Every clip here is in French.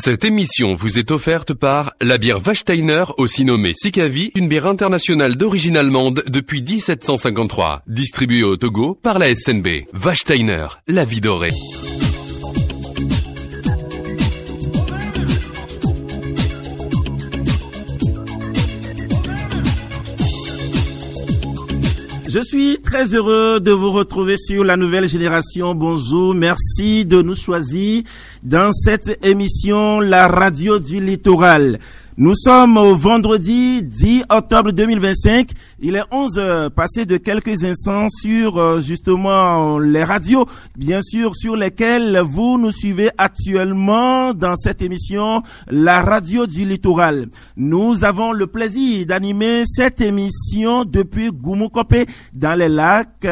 Cette émission vous est offerte par la bière Wachsteiner, aussi nommée Sikavi, une bière internationale d'origine allemande depuis 1753. Distribuée au Togo par la SNB. Wachsteiner, la vie dorée. Je suis très heureux de vous retrouver sur la nouvelle génération. Bonjour, merci de nous choisir dans cette émission La Radio du Littoral. Nous sommes au vendredi 10 octobre 2025. Il est 11 heures, passé de quelques instants sur justement les radios, bien sûr, sur lesquelles vous nous suivez actuellement dans cette émission, la Radio du Littoral. Nous avons le plaisir d'animer cette émission depuis Goumou-Kopé, dans les lacs,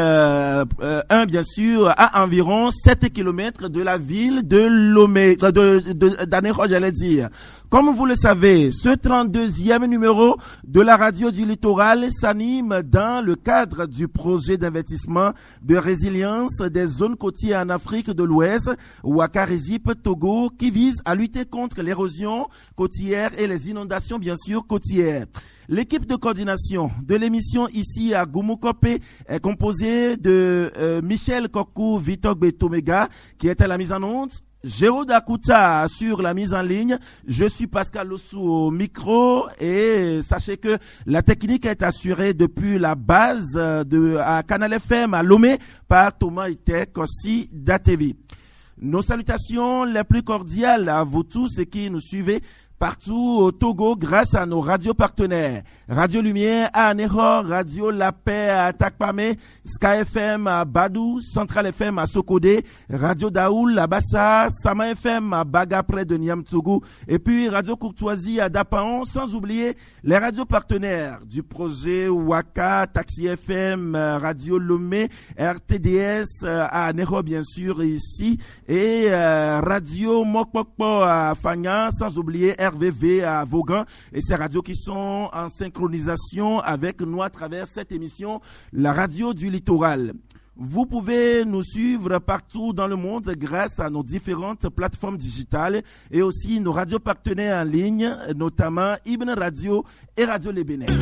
bien sûr, à environ 7 kilomètres de la ville de Lomé, d'Anéro, j'allais dire. Comme vous le savez, ce 32e numéro de la Radio du Littoral s'anime dans le cadre du projet d'investissement de résilience des zones côtières en Afrique de l'Ouest, Ouakarezip Togo, qui vise à lutter contre l'érosion côtière et les inondations, bien sûr, côtières. L'équipe de coordination de l'émission ici à Goumou-Kopé est composée de Michel Kokou Vitogbe Tomega, qui est à la mise en onde, Géraud Akouta sur la mise en ligne. Je suis Pascal Lossou au micro et sachez que la technique est assurée depuis la base à Canal FM à Lomé par Thomas Itek aussi d'ATV. Nos salutations les plus cordiales à vous tous qui nous suivez partout au Togo grâce à nos radios partenaires. Radio Lumière à Anéro, Radio La Paix à Takpame, Sky FM à Badou, Central FM à Sokodé, Radio Daoul à Bassa, Sama FM à Baga près de Niamtougou et puis Radio Courtoisie à Dapaon, sans oublier les radios partenaires du projet Waka, Taxi FM, Radio Lomé, RTDS à Anéro bien sûr ici et Radio Mokpokpo à Fagnan, sans oublier RVV à Vaughan et ces radios qui sont en synchronisation avec nous à travers cette émission, la Radio du Littoral. Vous pouvez nous suivre partout dans le monde grâce à nos différentes plateformes digitales et aussi nos radios partenaires en ligne, notamment Ibn Radio et Radio Les Bénin.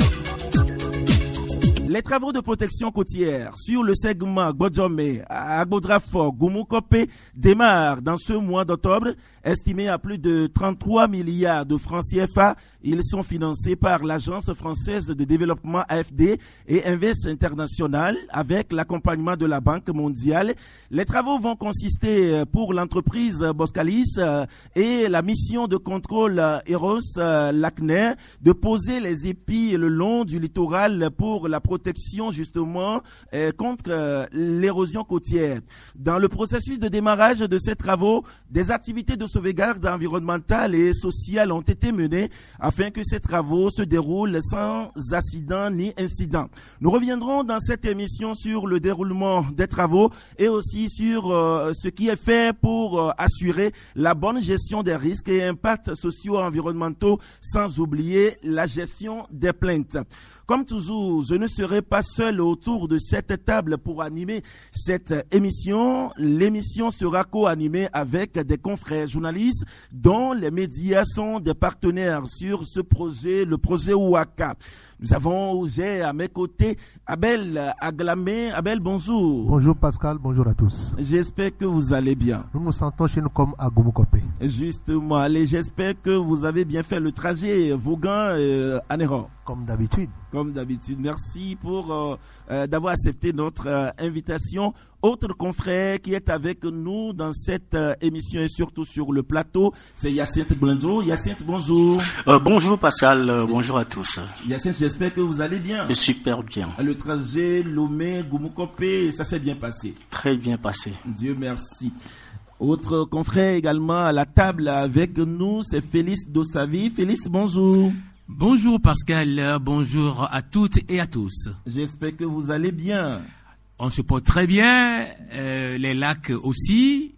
Les travaux de protection côtière sur le segment Godjomé à Agbodrafort, Goumou-Kopé démarrent dans ce mois d'octobre, estimés à plus de 33 milliards de francs CFA. Ils sont financés par l'Agence française de développement AFD et Invest International avec l'accompagnement de la Banque mondiale. Les travaux vont consister pour l'entreprise Boskalis et la mission de contrôle Eros Lacner de poser les épis le long du littoral pour la protection justement contre l'érosion côtière. Dans le processus de démarrage de ces travaux, des activités de sauvegarde environnementale et sociale ont été menées afin que ces travaux se déroulent sans accident ni incident. Nous reviendrons dans cette émission sur le déroulement des travaux et aussi sur ce qui est fait pour assurer la bonne gestion des risques et impacts socio-environnementaux, sans oublier la gestion des plaintes. Comme toujours, je ne serai pas seul autour de cette table pour animer cette émission. L'émission sera co-animée avec des confrères journalistes dont les médias sont des partenaires sur ce projet, le projet Ouaka. Nous avons à mes côtés Abel Aglamé. Abel, bonjour. Bonjour Pascal, bonjour à tous. J'espère que vous allez bien. Nous nous sentons chez nous comme à Goumou-Kopé. Justement, allez, j'espère que vous avez bien fait le trajet Vaughan-Anéro. Comme d'habitude. Comme d'habitude. Merci pour d'avoir accepté notre invitation. Autre confrère qui est avec nous dans cette émission et surtout sur le plateau, c'est Yacinthe Blendo. Yacinthe, bonjour. Bonjour Pascal, bonjour à tous. Yacinthe, j'espère que vous allez bien. Super bien. Le trajet Lomé, Goumou-Kopé, ça s'est bien passé. Très bien passé. Dieu merci. Autre confrère également à la table avec nous, c'est Félix Dossavi. Félix, bonjour. Bonjour Pascal, bonjour à toutes et à tous. J'espère que vous allez bien. On se porte très bien, les lacs aussi,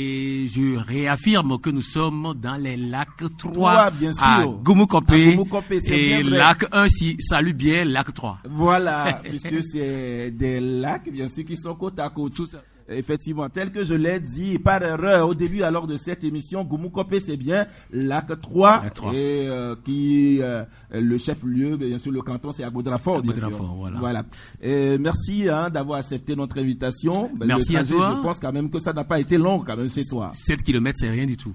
et je réaffirme que nous sommes dans les lacs 3 bien sûr. À Goumou-Kopé, et lac 1 salue bien lac 3. Voilà, puisque c'est des lacs bien sûr qui sont côte à côte. Effectivement, tel que je l'ai dit par erreur au début alors de cette émission, Goumou-Kopé, c'est bien Lac 3. Et le chef-lieu, bien sûr, le canton, c'est à Goudrafort, bien sûr. Voilà. Merci d'avoir accepté notre invitation. Merci le trajet, à toi. Je pense quand même que ça n'a pas été long, quand même, c'est toi. 7 km, c'est rien du tout.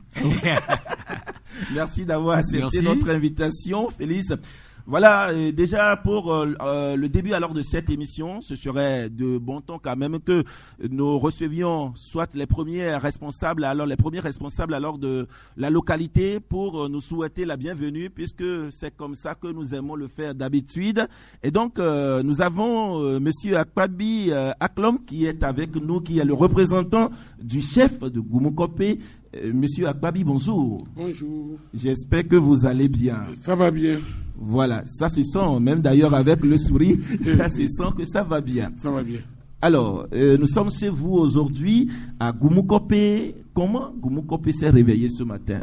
Merci d'avoir accepté notre invitation, Félix. Voilà, déjà pour le début alors de cette émission, ce serait de bon ton quand même que nous recevions soit les premiers responsables alors de la localité pour nous souhaiter la bienvenue, puisque c'est comme ça que nous aimons le faire d'habitude. Et donc nous avons monsieur Akpabi Aklom qui est avec nous, qui est le représentant du chef de Goumou-Kopé. Monsieur Akpabi, bonjour. Bonjour. J'espère que vous allez bien. Ça va bien. Voilà, ça se sent, même d'ailleurs avec le sourire, ça se sent que ça va bien. Ça va bien. Alors, nous sommes chez vous aujourd'hui à Goumou-Kopé. Comment Goumou-Kopé s'est réveillé ce matin?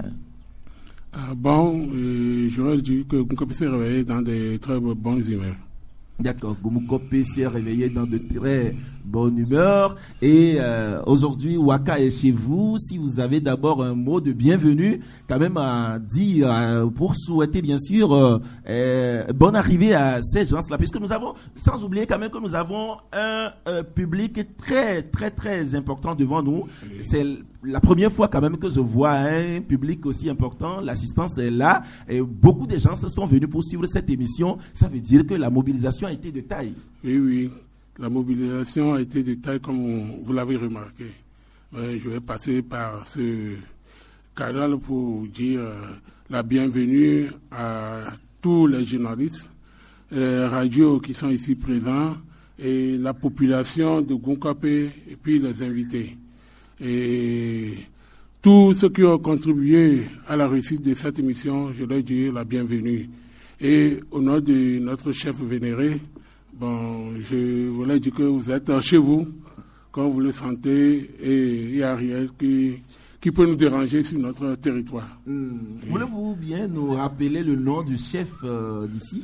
J'aurais dit que Goumou-Kopé s'est réveillé dans de très bonnes humeurs. D'accord, Goumou-Kopé s'est réveillé dans de très bonne humeur. Et aujourd'hui, Waka est chez vous. Si vous avez d'abord un mot de bienvenue, quand même à dire pour souhaiter bien sûr bonne arrivée à ces gens-là, puisque nous avons, sans oublier quand même que nous avons un public très très très important devant nous. C'est la première fois quand même que je vois un public aussi important. L'assistance est là et beaucoup de gens se sont venus pour suivre cette émission. Ça veut dire que la mobilisation a été de taille. Oui. La mobilisation a été de taille, comme vous l'avez remarqué. Je vais passer par ce canal pour dire la bienvenue à tous les journalistes, les radios qui sont ici présents, et la population de Goumou-Kopé, et puis les invités. Et tous ceux qui ont contribué à la réussite de cette émission, je leur dis la bienvenue. Et au nom de notre chef vénéré, je voulais dire que vous êtes chez vous, quand vous le sentez, et il n'y a rien qui peut nous déranger sur notre territoire. Voulez-vous bien nous rappeler le nom du chef d'ici?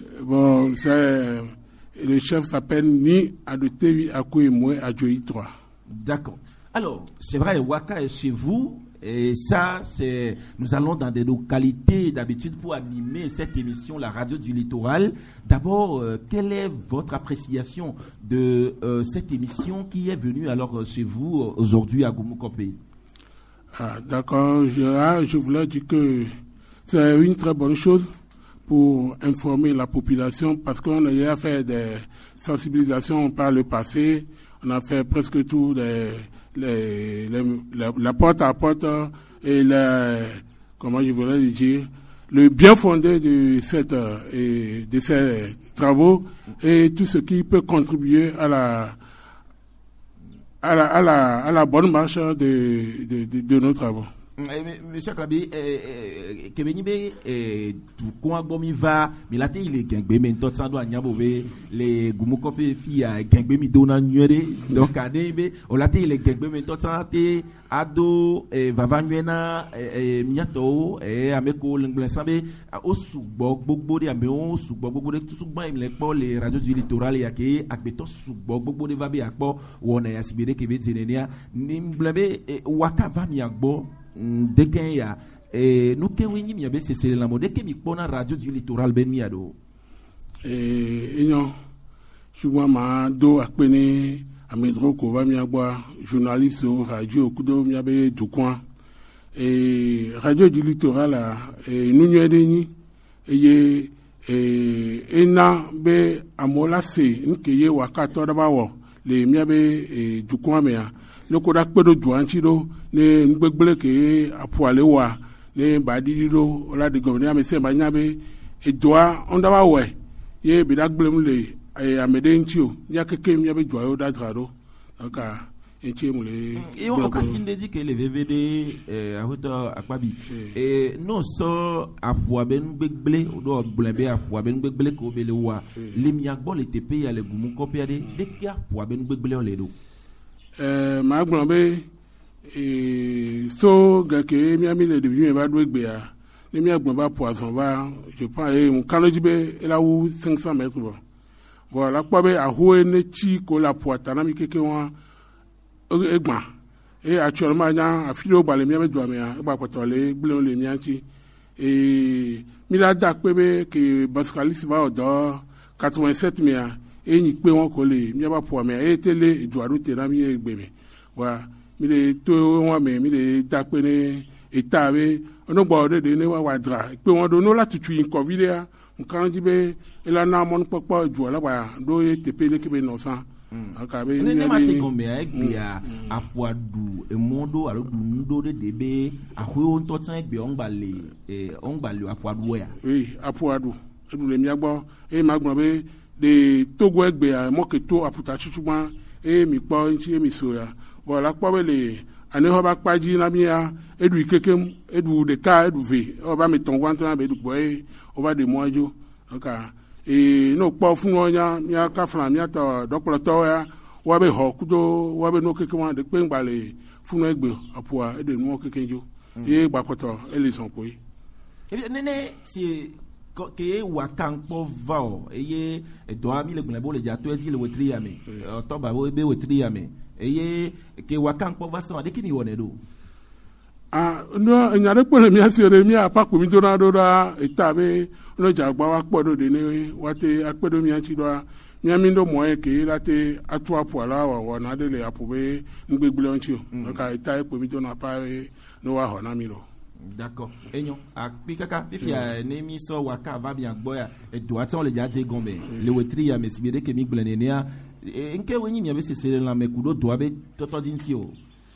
Le chef s'appelle Ni Adotevi Akouemwe Adjoyi 3. D'accord. Alors, c'est vrai, Waka est chez vous. Et ça, nous allons dans des localités d'habitude pour animer cette émission, la radio du littoral. D'abord, quelle est votre appréciation de cette émission qui est venue alors chez vous aujourd'hui à Goumou-Kopé? D'accord, je voulais dire que c'est une très bonne chose pour informer la population, parce qu'on a déjà fait des sensibilisations par le passé. On a fait presque tout la porte à porte et comment je voulais dire, le bien fondé de ces travaux et tout ce qui peut contribuer à la bonne marche de nos travaux. Monsieur Klabi, Kebenibe, tout quoi gomi va, mais là il est gangbe, mais tout ça doit nyabové, les Goumou-Kopé filles a gangbe mi dona nyere, donc adebe, on là il est gangbe, mais tout ça te ado, vava nyena, miato, ameko l'englesambe, au soubok bokbo de ameo, soubok bokbo de tout soubok il est pas les radios du littoral yake, akbeto soubok bokbo de vabe akbo, ou on a yasibere kebe zenenia, nimblebe, waka va mi akbo. Dekenya nous kewenyi miabe c'est la mode que mi pona radio du littoral ben miado non souvent ma do akpene amedro ko va miagba journaliste radio kudo miabe du coin et radio du littoral nous nyedeni et ena be amola se nkeye wakato dabawo le miabe du coin mea le koda kpedo duanchiro ne ngbegbele ke apuale wa ne badiro ola de governor amese banyabe edoa ondawa we ye bidagblem le amede nchio ya keke miabe doa yo dadrado aka enchie mule et on kasi dit que les VVD ahuto akpabi et non so apuabe ngbegbele odo blembe apuabe ngbegbele ko bele wa le miagbo le TP ya le Goumou-Kopé ade de ki apuabe ngbegbele ole do ma gbọ̀nbẹ́ so gàkè miami le devenu va doit gbéa ne mi agbọ̀n va poisson va je prends un kanoji be la ou 500 mètres bon voilà quoi be a hoé ne chi ko la poita na mi keke wa egba et actuellement nya afilo balé mi do mi ba potole gbelon le mi anti et mi la da pe que Bascalis va odo 87 mi et ni pe won ko le mi ba po mi et tele iduaru te na mi egbe mi wa mi le to won mi le da pe ni etawe ono gbo de ni wa dra pe won do no la tutu in covid ya nkan ji be ela na mon popo ju la wa do e tepele ke be no san akabe ni ma se gombe egbe apoadu emodo alodundo de debe ahwe on to tan egbe ongbale apoadu ya apoadu edu le mi agbo ma gbon be de togo egbe mo ke to aputa chuchuma mi po nti mi so ya bo la po be le ani ho ba paji na mi ya edu ikekem edu de ka edu ve o ba mi ton wan tan be edu boy o ba de mojo aka no po fun onya mi aka fran mi ata dokolo to ya wa be ho kudo wa be no keke wan de pe ngbale fun egbe apua e de mo keke jo e gba poto elison po yi nene si ke wakan po vao eye do ami le gbon bo le ja to ezi le wetri ya me to ba bo be wetri ya me eye ke wakan po va so de kini wone do no nyare po le mi asere mi apa ko mi jona do da itabe no jagba wa podo de ni wate akpedo mi anchi do mi ami ndo mo e ke late atu apu ala wa na de le apu be ngbegbele onchi o ka ita e po mi jona pa no wa ho na mi lo. D'accord. Enyo akpi kaka pifia nemi so waka va bien gboya e do atan le jate gombe le wetri ya mesibede ke mi gblene ne ya nke wenyi mi abese sele la mekudo do abe toto dinti o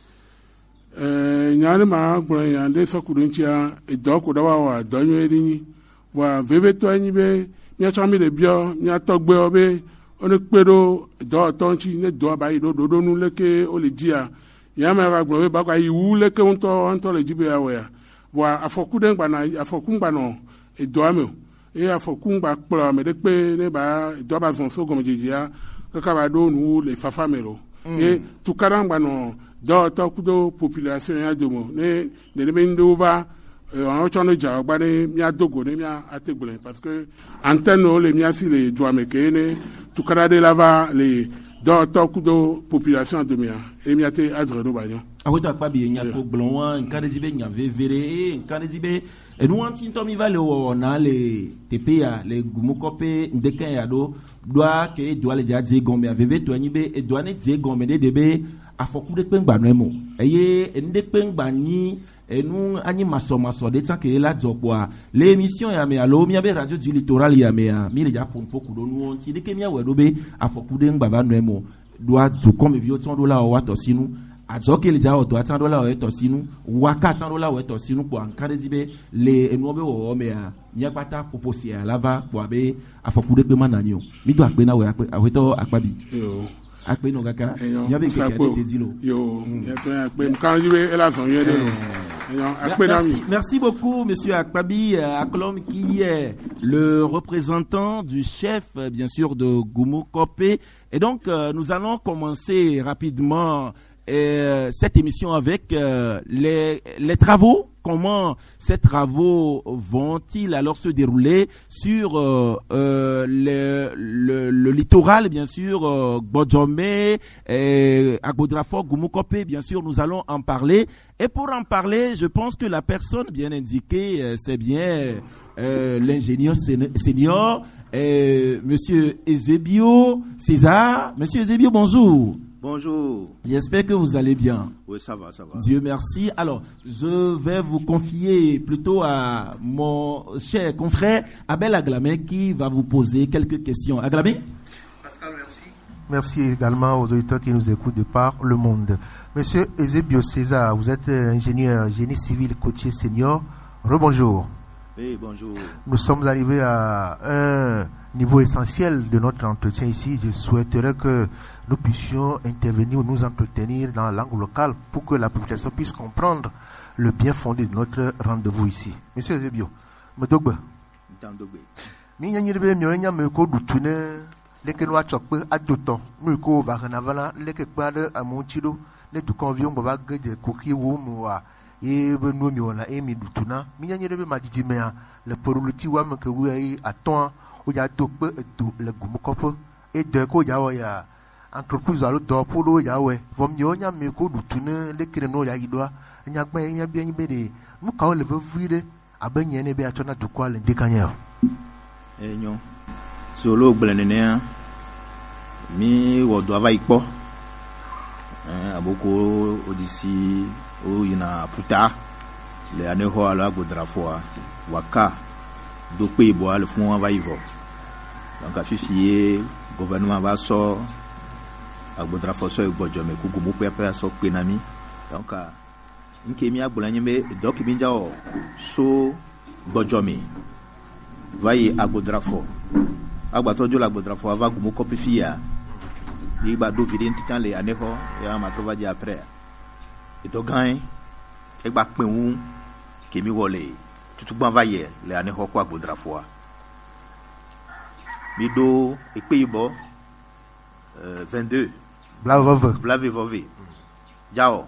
nyare ma gboro ya de sokudo ntia e do ko da wa donyo eri wa veve to anyi be nya chami le bio nya togbe obe one pedo do tonchi ne do ba yi do nu leke o le jia ya ma ra gboro ba kwa yi wu leke onto le jibe ya wa wa afokude ngba na afoku ngba no e do ame e afoku ngba kpro me de pe ne ba do ba son so gomo jijia kaka ba do nu le fafa melo e tukara ngba no do to kudo population ya jomo ne be ndova on chono ja gba ne mi adogo ne mi ategbole parce que antenne le mi asi le do ame ke ne tukara de lava le do to kudo population de mi e mi ate adre do banyo awoto akpabi nya ko blonwa nkane zibe nya vevere nkane zibe enu anti to mi vale o na le tepia le gumukope ndeken ya do doa ke doa le jadze gombe aveve to anyibe e doa ne dze gombe de debe afoku de pengba no emo eye ende pengba ni enu anyi maso de tanke la dzopwa l'émission ya me alo mi abe radio du littoral ya me mi le ja pon poku do nu anti de ke mi awedo be afoku de ngba ba no emo doa du comme vieux ton do la o wato sinu azoke le jawo to $100 o to sinu waka $100 o to sinu po ankare zibe le enu obe wo me a nya pata proposi a lava po abe afokude pe manani o mi do akpe na we akpe aweto akpabi yo akpe no kaka nya be ke ade tezilo yo ya to akpe kan zibe ela son yede akpe na mi. Merci beaucoup monsieur Akpabi Aklom qui est le représentant du chef bien sûr de Gumukope et donc nous allons commencer rapidement cette émission avec les travaux. Comment ces travaux vont-ils alors se dérouler sur le littoral, bien sûr, Gbodjome, Agbodrafo, Gumukope, bien sûr, nous allons en parler. Et pour en parler, je pense que la personne bien indiquée, c'est bien l'ingénieur senior, monsieur Ezebio César. Monsieur Ezebio, bonjour. Bonjour. J'espère que vous allez bien. Oui, ça va, ça va. Dieu merci. Alors, je vais vous confier plutôt à mon cher confrère Abel Aglamé qui va vous poser quelques questions. Aglamé? Pascal, merci. Merci également aux auditeurs qui nous écoutent de par le monde. Monsieur Ezebio César, vous êtes ingénieur génie civil côtier senior. Rebonjour. Oui, bonjour. Nous sommes arrivés à un niveau essentiel de notre entretien ici. Je souhaiterais que nous puissions intervenir ou nous entretenir dans la langue locale pour que la population puisse comprendre le bien fondé de notre rendez-vous ici. Monsieur Ezebio, Medogbe. Mi nyanyirbe mi onya me ko dutune leke no achokpe adoto mu ko ba kanavala leke kpa de amonchido ne du convion baba gede koki wo mu wa e be no mi ona e mi dutuna mi nyanyirbe madidi me le poruluti wa me ke wi aton o ja dokpe edo le Gumukope e de ko ja wa ya entreprise alo dɔ polo yawe vom yo nya me ko dutune le kire no ya yidwa nya gba nya bi nyi be de nu ka o le vivire abenye ne be atona tukwa le ndikanya enyo solo gbelenene mi wo do ava ipo aboko odisi o yina puta le aneho ala agodrafoa waka do pe bo al fun ava ivo donc afifie gouvernement va so agbodrafo so igbojo me kugu mo pepe so pe na mi donc nke mi agbolanyi me doc mi jao so gbojo mi vai agbodrafo agbato jo la agbodrafo ava gumo copy fia ni ba do vidin tikan le aneho ya ma to va di après et to gain e gba pin wu ke mi wole tutugban va ye le aneho ko agbodrafo mi do e pe ibo 22 Blave vove jao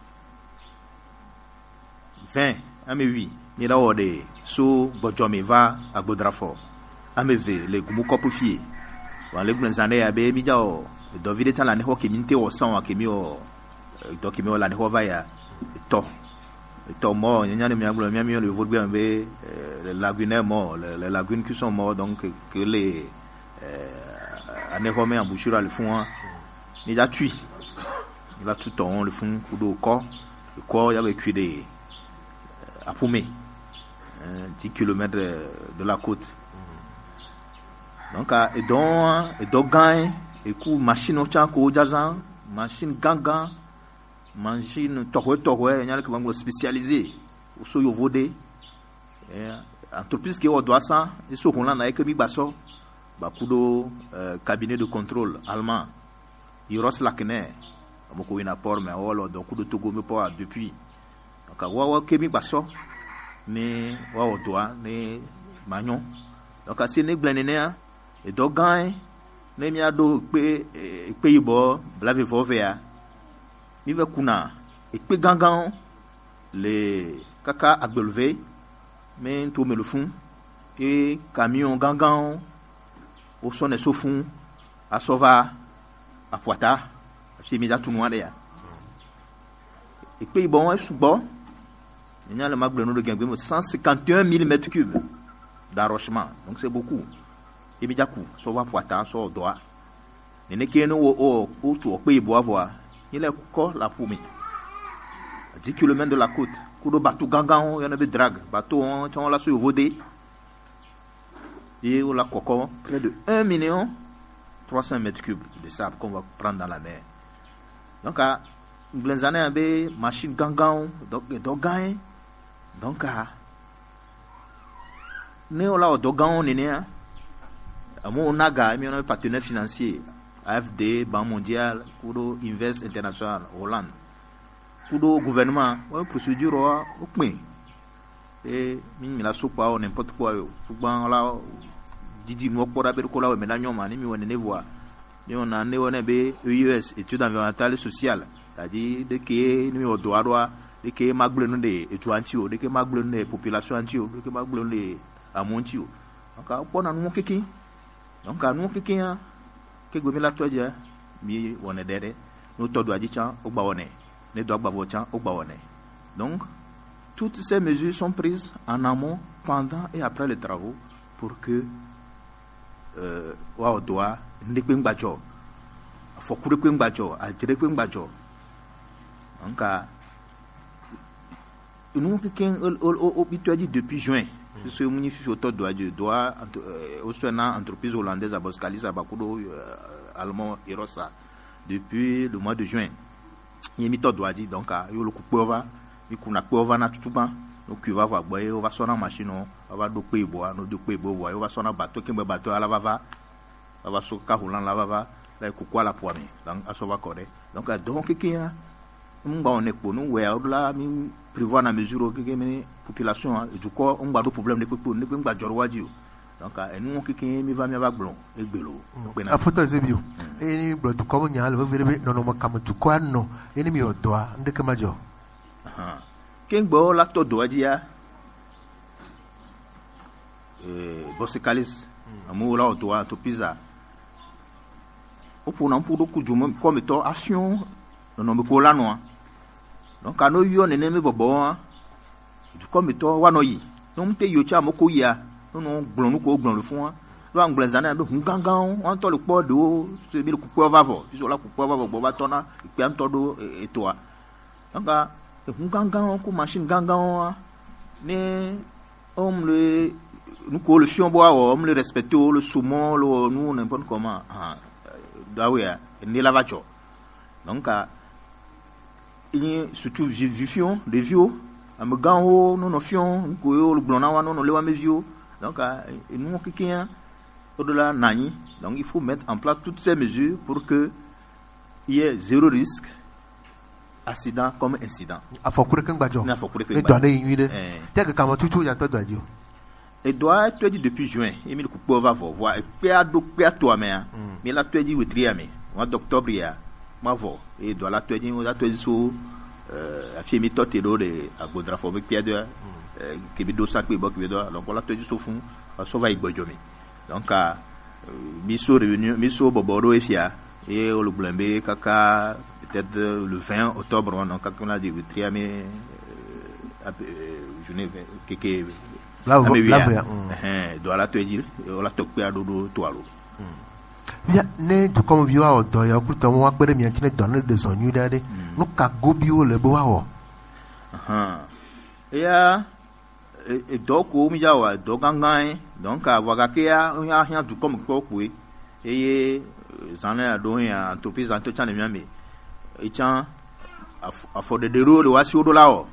20 ame 8 mi da ode so bojo mi va agbodrafo ame ve le gumu kopu fie wa le gblenzane ya be mi jao do vide tan la ne ho ke mi nte o san wa ke mi o do ke mi o la ne ho va ya to mo nya ne mi agbo mi le vodbe be les lagunes morts les lagunes qui sont morts donc que les anéhomé en bouchure le fond il a tué il a tout ton le fond coup de corps le corps il y avait cuit des à Poumé 10 km de la côte donc et donc gain et coup machine au tchan ko jazan machine ganga machine tohwe il y a qui vont spécialisé au so yovode entreprise qui au doit ça et so qu'on là na que mi baso bakudo cabinet de contrôle allemand Iros Lakene amoko ina port mais wolo donc kudo Togo me po depuis donc wa kemi baso ni wa odoa ni magnon donc asi ne glenene et dogan ne mi ado pe ibo blave vovea mi ve kuna e pe gangan le kaka agbelve mais to me le fond et camion gangan au son et sofun à sova à poita c'est mis à tout noir derrière et puis bon est sous-bon il y a le magbleno de Gengwe 151 mm3 d'arrochement donc c'est beaucoup et mis à coup sova poita so doigt il n'est qu'un au tout pays bois voir il est encore la poumée à 10 km de la côte coup de bateau gangan il y en a des drague bateau on l'a sur vodé et la coco près de 1 300 m3 de sable qu'on va prendre dans la mer donc à Glenzane abe machine gangan donc gain donc à ne la dogan on est à mon naga mi on a partenaire financier AFD Banque mondiale Kudo Invest International Hollande Kudo gouvernement ouais procédure au point et mi la soupa ou n'importe quoi souvent là didi mo ko rabe ko lawe mena nyoma ni mi woni ne voix ni on a ne wona be EUS études environnementales et sociales c'est-à-dire de que ni o doa de que magblo de etuantio de que magblo de population antio de que magblo de amontio donc ko na no kiki donc anu kiki ya ke go mi la toja mi wona dede no to do aji chan o gba wona ne do gba vo chan o gba wona donc toutes ces mesures sont prises en amont pendant et après les travaux pour que wa odoa ndekwe ngbajo fokure kwe ngbajo ajire kwe ngbajo anka nous quelqu'un au bitoadi depuis juin ce muni fi auto doit au soina entreprise hollandaise à Boskalis à Bakudo allemand Erosa depuis le mois de juin yemi to doadi donc yo le kupova mi kuna kupova na tutuba donc tu vas voir boy on va sonner machine on va doper bois no doper bois on va sonner bateau qui me bateau à la va so ka holan la va la kukwa la poami donc asova kode donc qui a ngba on ekpo no we la mi prévoir na mesure que que population et du coup on ba do problème ne peut ngba jorwaji donc nous qui mi va mi va glon egbelo a photo zebio et ni blo du ko nya le verbe no makam du ko no eni mi odoa ndeke majo Kengbo la to doadia Boskalis amu la odoa to pizza pour non pour beaucoup du monde comme étant action non me cola noa donc à nos yo ne me bobo du comme étant wanoyi non te yo cha moko ya non glon ko glon le fond lo anglais zana be hungangan on to le po do se mi le couper vavo tu la couper vavo bo ba tona pe am to do et toi donc hungangan ko machine gangan ne homme le nous ko le fion bois homme le respecter le saumon le nous n'importe comment daouya ni la vacho donc il surtout vivifion de vieux am ganho nous no fion ko yo le blona wa non le wa me vieux donc nous quelqu'un au-delà nani donc il faut mettre en place toutes ces mesures pour que il y ait zéro risque accident comme incident afokure kan gbajo na afokure kan gbajo e donne yuide te ka mo tutu ya to doadio et doit être dit depuis juin et mi ko va voir et pe ado pe to me mais la to dit witriame mois d'octobre ya ma vo et doit la to dit on a to dit so afie mi to te do de agodra fo me pe de ke bi do sac pe bo ke do donc on la to dit so fun so va igbojo mi donc miso revenu miso boboro efia et le blembé kaka peut-être le 20 octobre donc quand on a dit witriame journée que la doit la te dire on la tokpe adodo toalo bien ne du comme viwa o do ya kuta mo akpere mi antine donne de son new dade no ka gobio le bo wa ya et donc o mi jawa do gangan donc avaga ke ya du comme ko ku et zana do ya entreprise en tout temps mi et tiens a for de ro le wasi odo lawo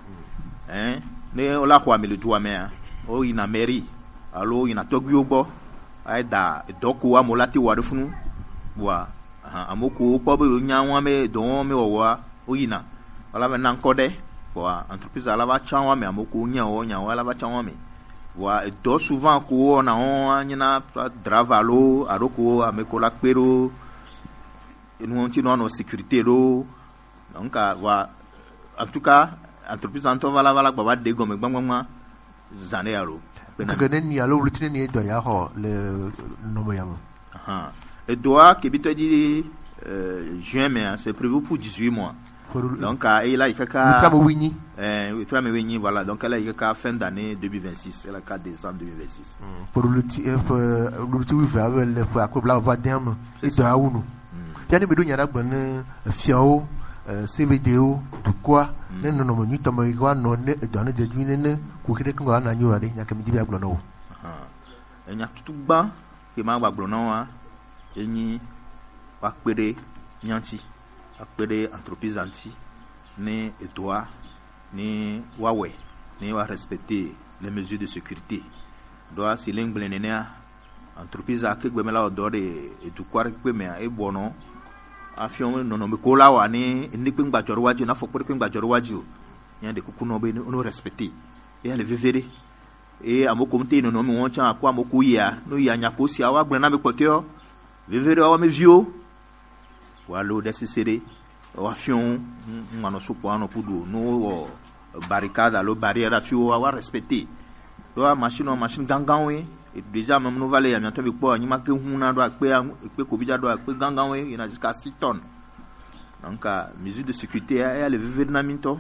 ne o la kwa mi le tuwa me o ina mairie alo ina togyo gbo aida doku wa molati wa rufunu wa amoko po be nya wa me don me wa o ina wala me nan kode wa entreprise ala ba chan wa me amoko nya wala ba chan wa me wa do souvent ko na on nyina dravalo aroko ameko la pero nous on no sécurité ro donc wa en tout cas entreprise en to vala baba de gomme gbangba zané aro kagenen ni alo rutine ni do ya ho le nomo yamo et doit que bito dit juin mais c'est prévu pour 18 mois donc il a kaka tramwini tramwini voilà donc elle a kaka fin d'année 2026 elle a 4 décembre 2026 pour le ti wi va le pour akobla va dem et do awunu yani me do nyara gbon fiao CVDO du quoi ne no mo nyuta mo igwa no ne donne de dwine ne ku kire ko na nyu ari nya kam dibi aglo no enya tutugba ke ma gbaglo no wa enyi wa pere nyanti apere entreprise anti ne etoa ni wawe ni wa respecter les mesures de sécurité doit si lengle nenia entreprise a ke gbemela odore e du quoi ke me e bono afion no me kola wa ni pe ngbajoro waju na fokore pe ngbajoro waju yan de kuku no be no respecter e le vivere e amoko mte no me won chan akwa amoko ya no ya nya ko si awa gbe na me poteo vivere awa me vio walo desisere wa afion ngano supo ano pudu no barricade alo barrière afio awa respecter do machine gangan we et déjà même nous valé bientôt avec quoi ni ma que huna do pe ko bija do pe gangan we ina jusqu'à 6 tonnes donc mesure de sécurité elle vivre na minto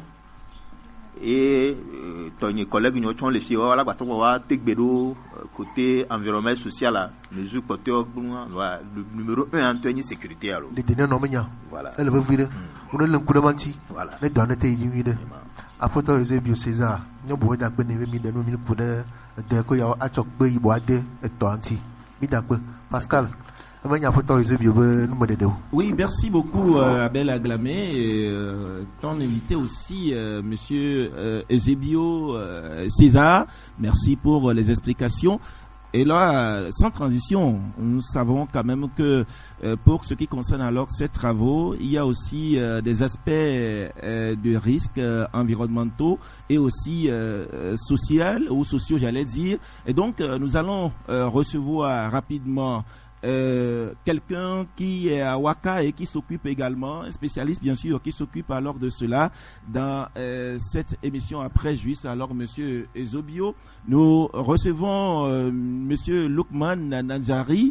et ton collègue nous chon les filles voilà ba to wa tegbedo côté environnement social là mesure côté le numéro 1 Anthony sécurité alors de tenir nomenya voilà elle veut vivre on le kulemanti voilà les donner te yimide apoto Eusebio César nyo bo da gbe ni mi de no mi ko de ko ya achok gbe ibo ade eto anti mi da gbe Pascal amanya apoto Eusebio be no mo de. Oui, merci beaucoup Abel Aglamé, ton invité aussi monsieur Eusebio César, merci pour les explications. Et là, sans transition, nous savons quand même que pour ce qui concerne alors ces travaux, il y a aussi des aspects de risques environnementaux et aussi sociaux, j'allais dire. Et donc, nous allons recevoir rapidement quelqu'un qui est à Ouaka et qui s'occupe également, un spécialiste bien sûr, qui s'occupe alors de cela dans cette émission après Juice. Alors monsieur Eusebio, nous recevons monsieur Lukman Nanjari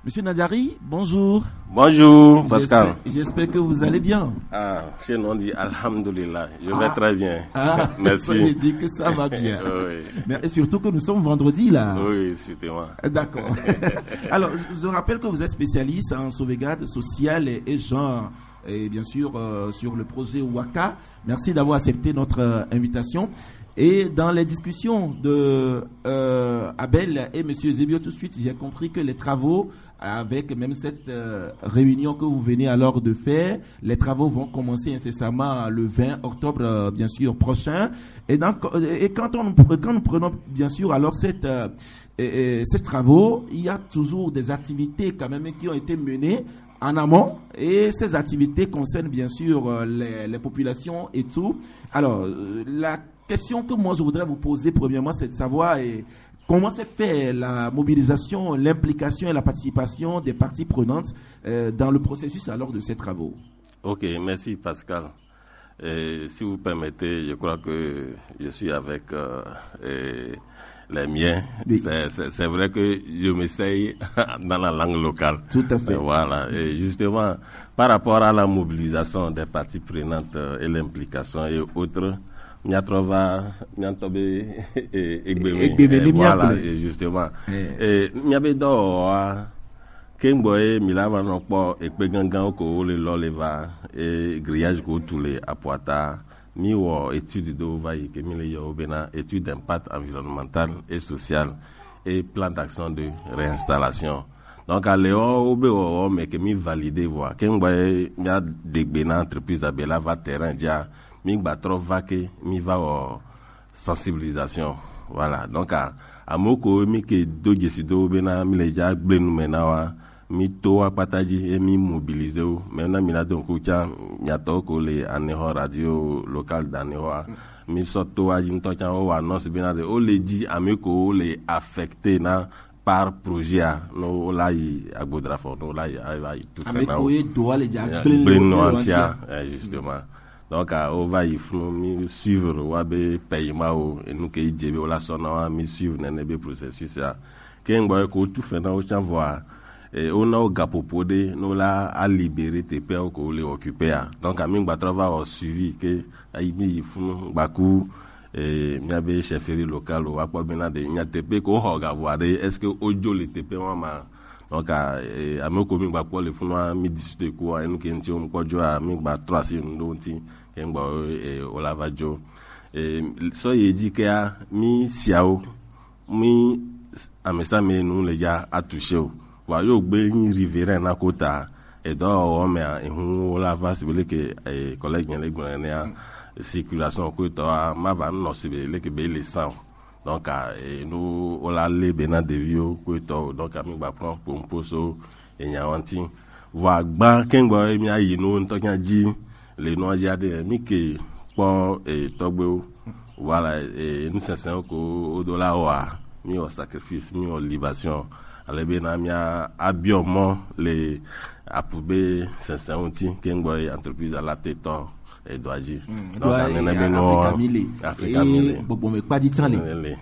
Monsieur Nadjari, bonjour. Bonjour, Pascal. J'espère que vous allez bien. Chez nous on dit Alhamdulillah. Je vais très bien. Merci. Ça veut dire que ça va bien. Oui. Mais surtout que nous sommes vendredi là. Oui, c'était moi. D'accord. Alors, je rappelle que vous êtes spécialiste en sauvegarde sociale et genre. Et bien sûr, sur le projet Waka. Merci d'avoir accepté notre invitation. Et dans les discussions de Abel et M. Zebio, tout de suite, j'ai compris que les travaux, avec même cette réunion que vous venez alors de faire, les travaux vont commencer incessamment le 20 octobre, bien sûr, prochain. Et quand nous prenons, bien sûr, alors ces travaux, il y a toujours des activités quand même qui ont été menées en amont, et ces activités concernent bien sûr les populations et tout. Alors, la question que moi je voudrais vous poser premièrement, c'est de savoir comment s'est fait la mobilisation, l'implication et la participation des parties prenantes dans le processus alors de ces travaux. Ok, merci Pascal. Si vous permettez, je crois que je suis avec les miens. Oui. C'est vrai que je m'essaye dans la langue locale. Tout à fait. Voilà. Et justement, par rapport à la mobilisation des parties prenantes et l'implication et autres, voilà, et justement. Et Kemboe milava non po ekpe gangan ko le loleva et grillage ko tous apoata mi wo étude de vai ke mi le yo bena étude d'impact environnemental et social et plan d'action de réinstallation. Donc à Léon obe o mais que mi valider voir Kemboe mi a degbena entreprise abela va terrain dia mi gba trop va ke mi va o sensibilisation. Voilà. Donc à moko mi ke doje sido bena mi le ja blenu menawa mi to apataji et mi mobiliser o maintenant mi la donc tia nyato ko le aneho radio local d'aneho mi soto aji to tia o annonce bena de o le di ameko le affecté na par projet no la yi agbodra fo no la yi tout ça na ameko e do le ja blenu tia justement. Donc on va y suivre wabe paiement et nous que djebe o la sona mi suivre nenebe processus ya kengbo ko tout fait na o tia voir et on a gapopodé nous la a libéré TP ko le occuper. Donc ami gba va suivi que ayi funu baku et miabe chefferie locale o apo bena de nya TP ko ho ga voir est-ce que ojo le TP wa ma. Donc ami ko mi gba po le funu mi discuter ko enu ke nti o mo kojo ami gba 3 si ndo nti ke gba o lavajo et so ye di ke mi siao mi amesa me nu le ja a toucher o wa yo gbe yin riverain na kota e do o me ehun la va sibele ke collègue yen le gbon ne a circulation ko to ma va no sibele ke be le sang. Donc nous on la le bena de vio ko to donc ami gba prend pomposo e nyawanti wa gba kengbo mi ayi no to kan ji le no jade mi ke po togbe voilà nous sensen ko o do la wa mi o sacrifice mi o libation alebe na mia abiomo le apube sensen onti kengbo entreprise à la tête et doit agir. Donc Africa Mille bon mais pas dit ça les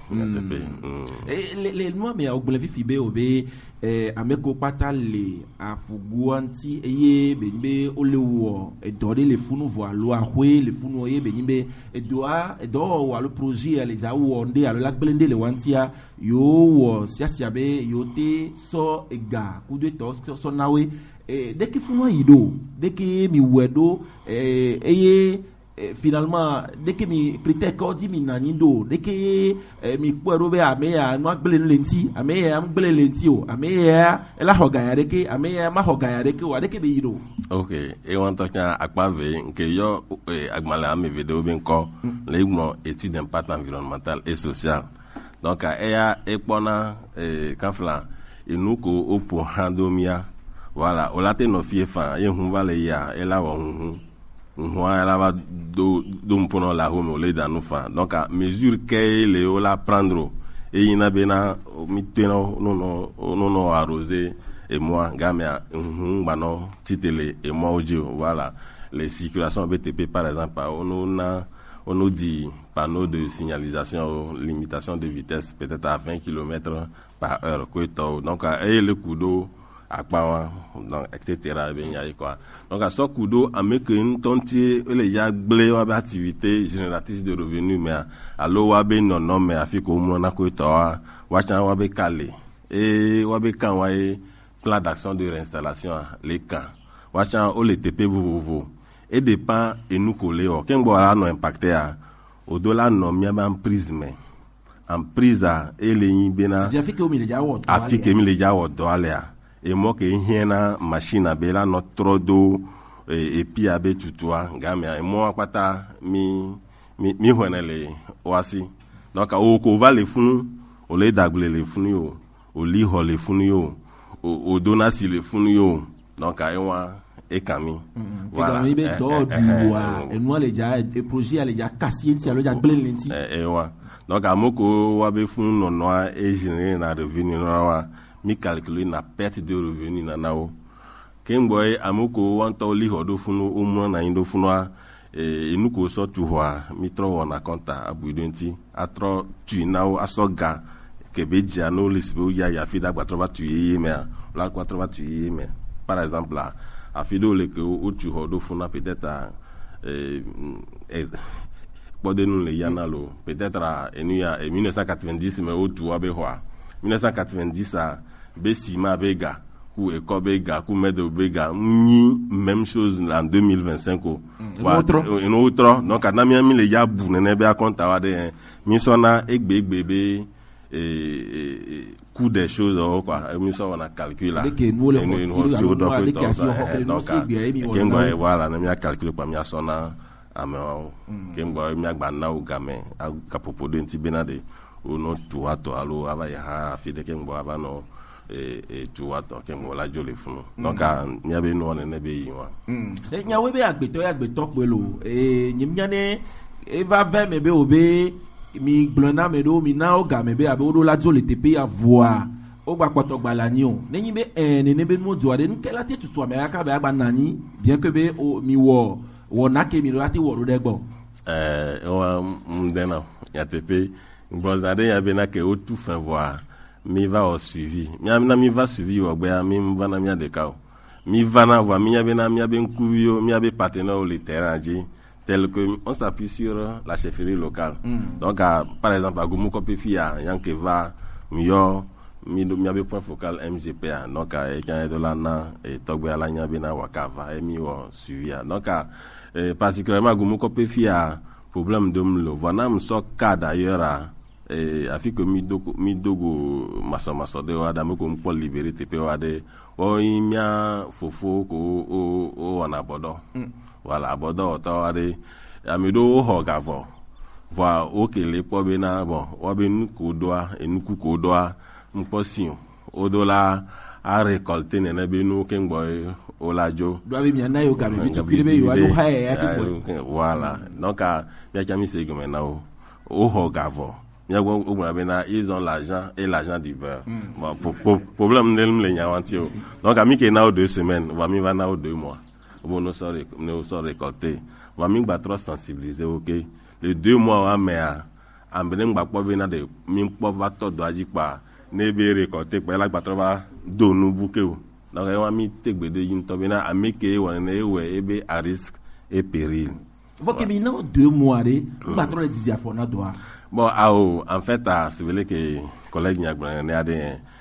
moi mais au blevi fibe obe ameko patale afuguanti eye benbe olewo e dore le funu voilo ahwe le funu oye benbe e doa wa le projet les a wonde alo la blende le wantia yo wo siasiabe yo te so ega ku de to so nawe dès que funu ido dès que mi wedo eye finalement dès que mi prite ko di mi nanindo dès que mi kwero be ameya no agbele lenti ameya agbele lenti o ameya ela hogaya dès que ameya ma hogaya dès que wa dès que be ido. OK et on to kan akpave nke yo agmala ame video ben ko le mo étude d'impact environnemental et social. Donc eya epona kanfla inu ko opo handomia voilà o late no fiefa ye hun vale ya ela wo hun elle va do mpono la home le dans nous fa donc à mesure que le la prendre et il na bena mi teno non arroser et moi gamia bano titele et moi audio voilà les circulations BTP par exemple on nous dit panneau de signalisation limitation de vitesse peut-être à 20 km/h donc et le coup d'eau akpawa donc etc. ben yayi quoi donc à ce coup d'eau ameke tonti les ya gblé wa ba activité génératrice de revenus mais allo wa be non mais afiko mo na ko to wa chan wa be calé et wa be kan wa plan d'action de réinstallation les camps wa chan o le TP vous et dépend et nous coller o ken bo ala no impacté a au dollar no mi am prisme en prise et les bena afike mi le jawo do alea et moi que hiena machine abela no trodo et puis abe tutua ngamia et moi pata mi honele wasi donc o ko va le funu o le dagle le funu o li ho le funu o donasi le funu donc aiwa e kami voilà e be do duwa e no le ja e projet le ja kassi ti alo ja gble lenti wa donc amoko wa be funu no e générer na revenu no wa mi calculer na perte de revenu na nao kemboy amoko wanto li hodo funu umu na indo funwa enuko so tuwa mi tro wona konta abudenti atro tu nao asoga kebeji ano lisbo ya fi da gbatrova tu yi me la gbatrova tu yi me par exemple là afido le que o tu hodo funa peut-être bode nous le yanalo peut-être enu 1990 mais o tu wa be hwa 1990 a Bessima Bega ou Ekobega ou Medo Bega ni même chose en 2025 une autre donc anami mi le ya bu nene be akonta wa de mi sona egbe coût des choses quoi mi so on a calculé là donc voilà na mi a calculé pa mi sona ameo kembo mi agba na ugame akapopo de nti benade ono tuato alo aba ya fi de kembo aba no tuato kembo la jole funu donc nya be no ne be yi wa nya we be agbeto pelo nyimnyane eva ve me be obe mi glona me do mi na oga me be abe odo la jole tepe ya voa o gba poto gba la ni o nenyi be ne be mo joade nkela te tutu ame aka be agba nani bien que be mi wo na ke mi ro ati wo ro de gbo o mdena ya tepe Bonzade ya bena ke o tout fin voir mi va au suivi mi va suivi o gbe mi va na mi de ka mi va na voir mi ya bena mi ben kuvio mi be partenaire au terrain tel que on s'appuie sur la chefferie locale donc par exemple à Goumou Kopefia yanke va mi be point focal MGPA donc e kan de la na e togbe ala nya bena wakava e mi o suivi donc particulièrement à Goumou Kopefia problème de me le voilà me so cas d'ailleurs afi que mi dogo maso de wa da me ko mpo libéré tepe wa de o imia fofo ko o na bodo voilà bodo to wa de amido ho gavo va o kele po be na bon wa be nu ko doa enuku ko doa mpo sin o dola a récolter ne be nu kengbo o lajo do abi mi na yo ka me tukire be yo alo ha ya voilà donc ya chami se go maintenant o ho gavo ya go o na ils ont l'argent et l'argent du beurre bon problème ne le nyawanti o donc ami ke na o 2 semaines va mi va na o 2 mois bon no so récolter va mi gba trop sensibiliser OK les 2 mois wa me a ambele gba po be na de mi po va to do ajipa ne be récolter pe la gba trop va do nu buke o donc wa mi tegbede yin to be na ameke won ne we ebe à risque et péril. Faut que maintenant 2 mois de pas trop les dire fona doa. Bon en fait c'est vrai que collègue nya gba ne ade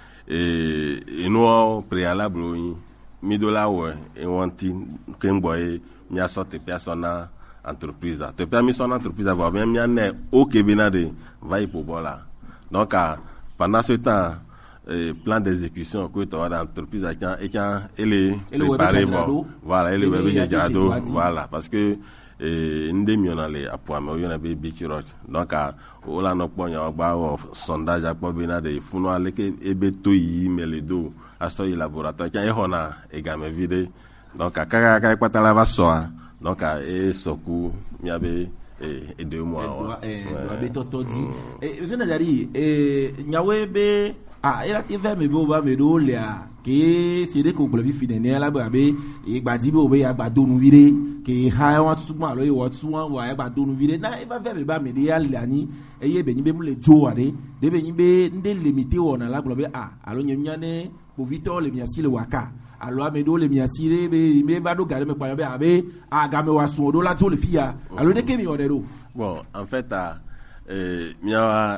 et nous préalable mi dola we e wanti kemboy mi a sorte persona entreprise te permis son entreprise avoir bien mi ne o kebinade vai pour bola donc pendant ce temps plan d'exécution que tu as d'entreprise et quand elle est préparée voilà elle est jado voilà parce que ndé mionale apoame o yona be beach road donc o la no ponya gba sondage apo bina de funo aleke ebe to yi meledo aso yi laboratoire kan e hona e game vide donc kaka patala va so donc e soku miabe et 2 mois be toto di je na jari nyawe be ela teve me bo ba me do le ke si de ko gbe fi ne la ba be e gba di bo be ya gba do nu vide ke ha wa tu ma lo wo tu wa ya gba do nu vide na e ba ve me ba me de ya le ani e ye be ni be mu le jo wa de be ni be nde limité wona la gbo be alo nyanya ne pour Victor le miasi le waka alors amedo le miasi me ba do gare me kwa be abe agame wasu do la to le fia alors de kemi odero. Bon, en fait miawa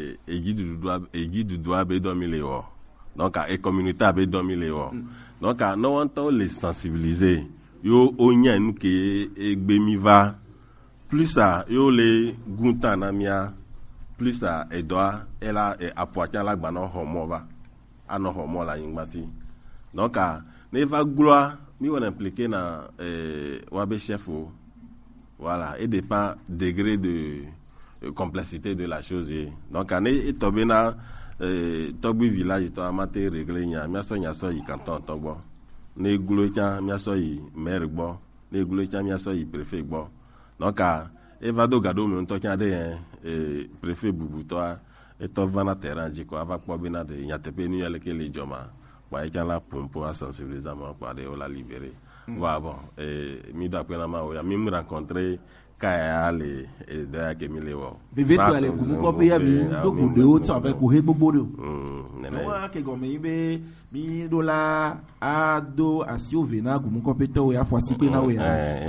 guide doit be dormi le wo. Donc et communauté a be dormi le wo. Donc no want to les sensibiliser. Yo onya nu ke egbe mi va plus ça yo le gunta na mia plus ça edoa ela apoatia la gba no homo va ano homo la yingmasi. Donc ne va gloire mi on impliqué na wabe chef voilà et dépend degré de complexité de la chose. Donc ane etobena togbi village to amate régler nya mi so yi canton togbo ne gulo cha mi so yi maire gbo ne gulo cha mi so yi préfet gbo. Donc evado gado mi to cha de préfet bubuto et to vana terrain ji ko ava po bina de nyatepe ni yele ke le joma ba e cha la pompo a sensibiliser ma pa de o la libérer. Voilà bon mi da pena ma o ya mi me rencontrer kaya le de ke mi le wo bebe to ale ku ko pe ya mi do ku de o ta fe ku he gbogbo do nene wa ke go mi be mi do la a do asio vena ku mu ko pe to ya fo si pe na we ya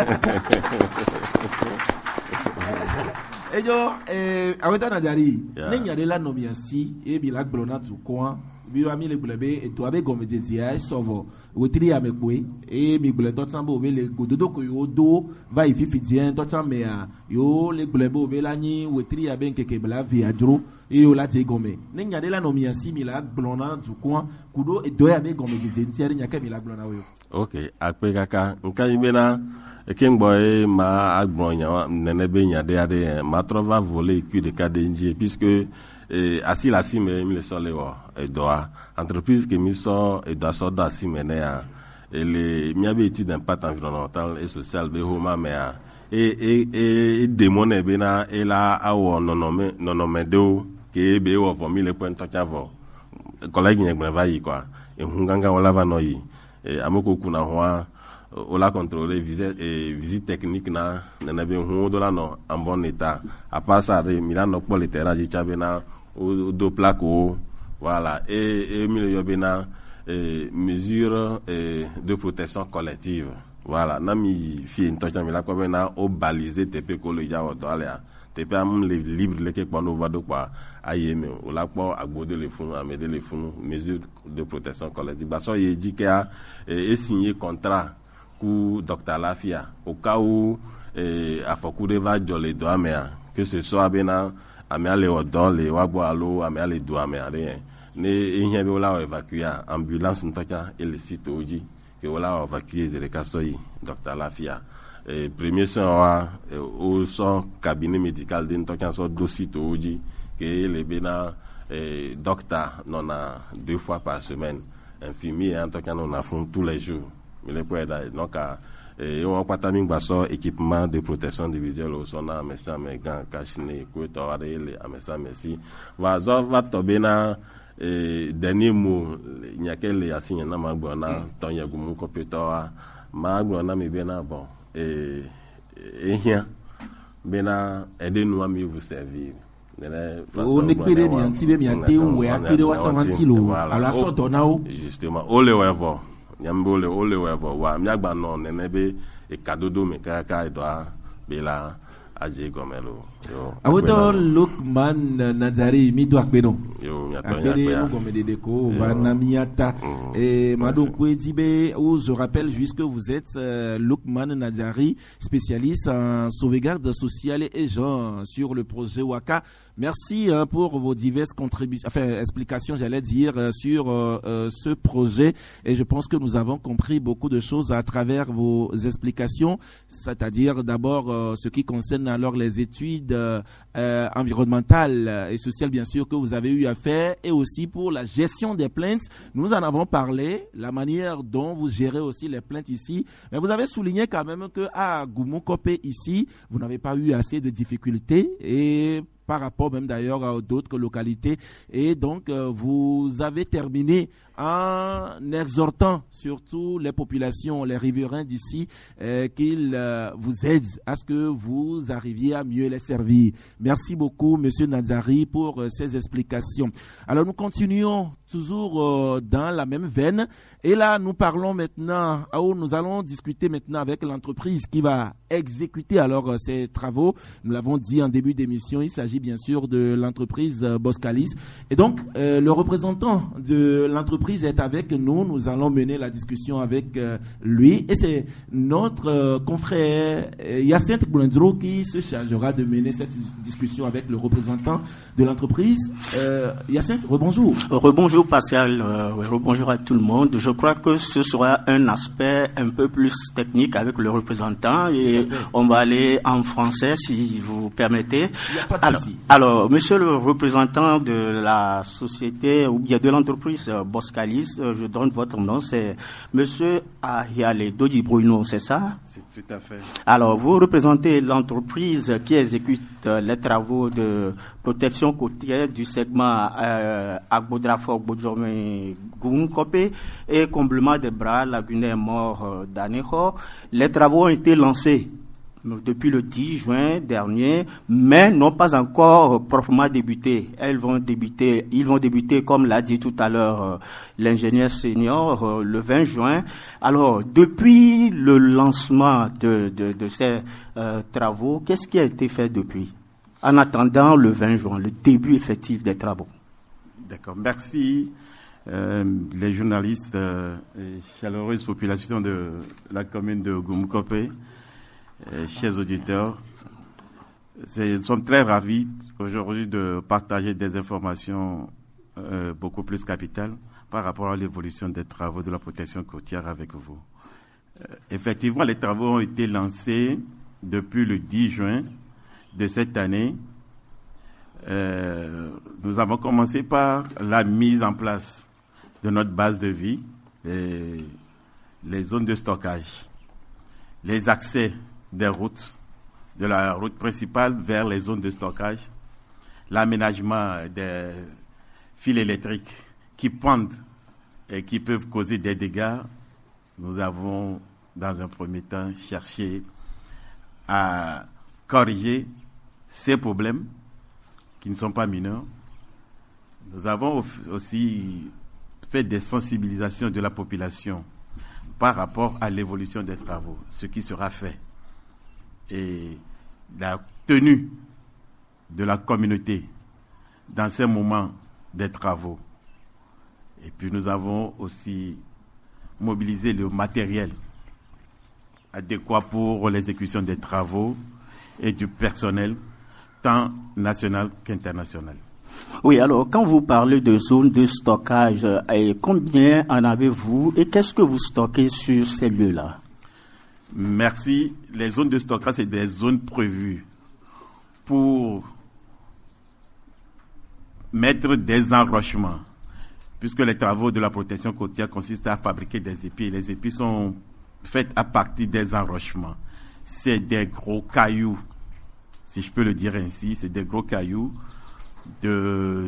ejo aweta na jari ne nya de la no mi asi e bi la gbona tu ko biro ami le gbulebe e to abe gomi tete ai sovo wetiri ya mekwe e mi gbule to tambo be le gododo ko yo do va ififi dien to tamme ya yo le gbulebe o be la ni wetiri ya ben keke bla vi adro e yo la te gomi ne nya de la no mi asi mi la gbona du ko kudo e do ya be gomi tete ntiari nya ke mi la gbona we. OK akpe kaka nka ibena ekengbo ma agbon nya nene be nya de ade ma trova voler cu de cadenji puisque asi la si me le sole wo doa entreprise que mi so doa so da si mene ya le mi abe étude d'impact environnemental et social be homa me ya e demone be na e la awo nonome do ke be wo for mi le point to chavo collègue nye gba yi quoi e hunganga wala va no yi amoko kuna ho o la contrôler visite technique na be hu do la no en bon état à part ça Milano pour le terrain ji chabena o do placo voilà et milieu bena mesure de protection collective voilà nami fi ntocha mi la ko bena o baliser TP ko le jawo do ala TP am le libre le ke pano va do kwa ayeme o la po agbode le fun amede le fun mesure de protection collective ba so ye di ke a signé contrat ku docteur Lafia au cas où afokude va jole do amea que ce soit bena amea le odon le wagbo alo amea le do amea rien ne ihe be wala évacuer ambulance ntoka et le site oji que wala évacuer zere kasoyi docteur Lafia premier soin au son cabinet médical de ntoka so do site oji que le bena docteur non a 2 fois par semaine infirmier ntoka non a font tous les jours mais le donc on pas mis basso équipement de protection individuelle au son na médecin mais gants cachine ko to arele amesa merci va tomber na dernier mot nyakele asinya na magbona tonya gumu computer magbona mi bena bon ehia bena aider nous à mieux vous servir on ekpere ni antibe mi ate we akpere wata mantilo ala so donao justement ole wevo nyambole ole wevo wa miagba no nenebe e kadodo me kaka edoa bela aje gomelo yo awoto Lukman Nazari mi do akpeno yo akpere no gomede de ko vanamiata et madon kwedibe où je rappelle juste que vous êtes Lukman Nazari, spécialiste en sauvegarde sociale et genre sur le projet Waka. Merci pour vos diverses contributions, explications, j'allais dire, sur ce projet. Et je pense que nous avons compris beaucoup de choses à travers vos explications, c'est-à-dire d'abord ce qui concerne alors les études environnementales et sociales, bien sûr, que vous avez eu à faire, et aussi pour la gestion des plaintes. Nous en avons parlé, la manière dont vous gérez aussi les plaintes ici. Mais vous avez souligné quand même que à Goumou Kopé ici, vous n'avez pas eu assez de difficultés et par rapport même d'ailleurs à d'autres localités. Et donc, vous avez terminé en exhortant surtout les populations, les riverains d'ici, qu'ils vous aident à ce que vous arriviez à mieux les servir. Merci beaucoup, Monsieur Nazari, pour ces explications. Alors, nous continuons toujours dans la même veine. Et là, nous parlons maintenant, nous allons discuter maintenant avec l'entreprise qui va exécuter alors ces travaux. Nous l'avons dit en début d'émission, il s'agit bien sûr de l'entreprise Boskalis. Et donc, le représentant de l'entreprise est avec nous. Nous allons mener la discussion avec lui. Et c'est notre confrère Hyacinthe Boulendro qui se chargera de mener cette discussion avec le représentant de l'entreprise. Hyacinthe, rebonjour. Rebonjour Pascal, rebonjour à tout le monde. Je crois que ce sera un aspect un peu plus technique avec le représentant et on va aller en français si vous permettez. Il n'y a pas de souci. Alors, monsieur le représentant de la société ou bien de l'entreprise Boskalis, je donne votre nom, c'est monsieur Ahiale Dodi Bruno, c'est ça? C'est tout à fait. Alors, vous représentez l'entreprise qui exécute les travaux de protection côtière du segment Agbodrafort Bodjome Goumkope et comblement des bras lagunaires morts d'Aneho. Les travaux ont été lancés depuis le 10 juin dernier, mais n'ont pas encore proprement débuté. Ils vont débuter, comme l'a dit tout à l'heure l'ingénieur senior, le 20 juin. Alors, depuis le lancement de ces travaux, qu'est-ce qui a été fait depuis, en attendant le 20 juin, le début effectif des travaux? D'accord, merci. Les journalistes et chaleureuse population de la commune de Goumkope, chers auditeurs, nous sommes très ravis aujourd'hui de partager des informations beaucoup plus capitales par rapport à l'évolution des travaux de la protection côtière avec vous. Effectivement, les travaux ont été lancés depuis le 10 juin de cette année. Nous avons commencé par la mise en place de notre base de vie, les zones de stockage, les accès des routes, de la route principale vers les zones de stockage, l'aménagement des fils électriques qui pendent et qui peuvent causer des dégâts. Nous avons, dans un premier temps, cherché à corriger ces problèmes qui ne sont pas mineurs. Nous avons aussi fait des sensibilisations de la population par rapport à l'évolution des travaux, ce qui sera fait. Et la tenue de la communauté dans ces moments des travaux. Et puis nous avons aussi mobilisé le matériel adéquat pour l'exécution des travaux et du personnel, tant national qu'international. Oui, alors quand vous parlez de zones de stockage, combien en avez-vous et qu'est-ce que vous stockez sur ces lieux-là? Merci. Les zones de stockage, c'est des zones prévues pour mettre des enrochements, puisque les travaux de la protection côtière consistent à fabriquer des épis. Les épis sont faits à partir des enrochements. C'est des gros cailloux, si je peux le dire ainsi, c'est des gros cailloux de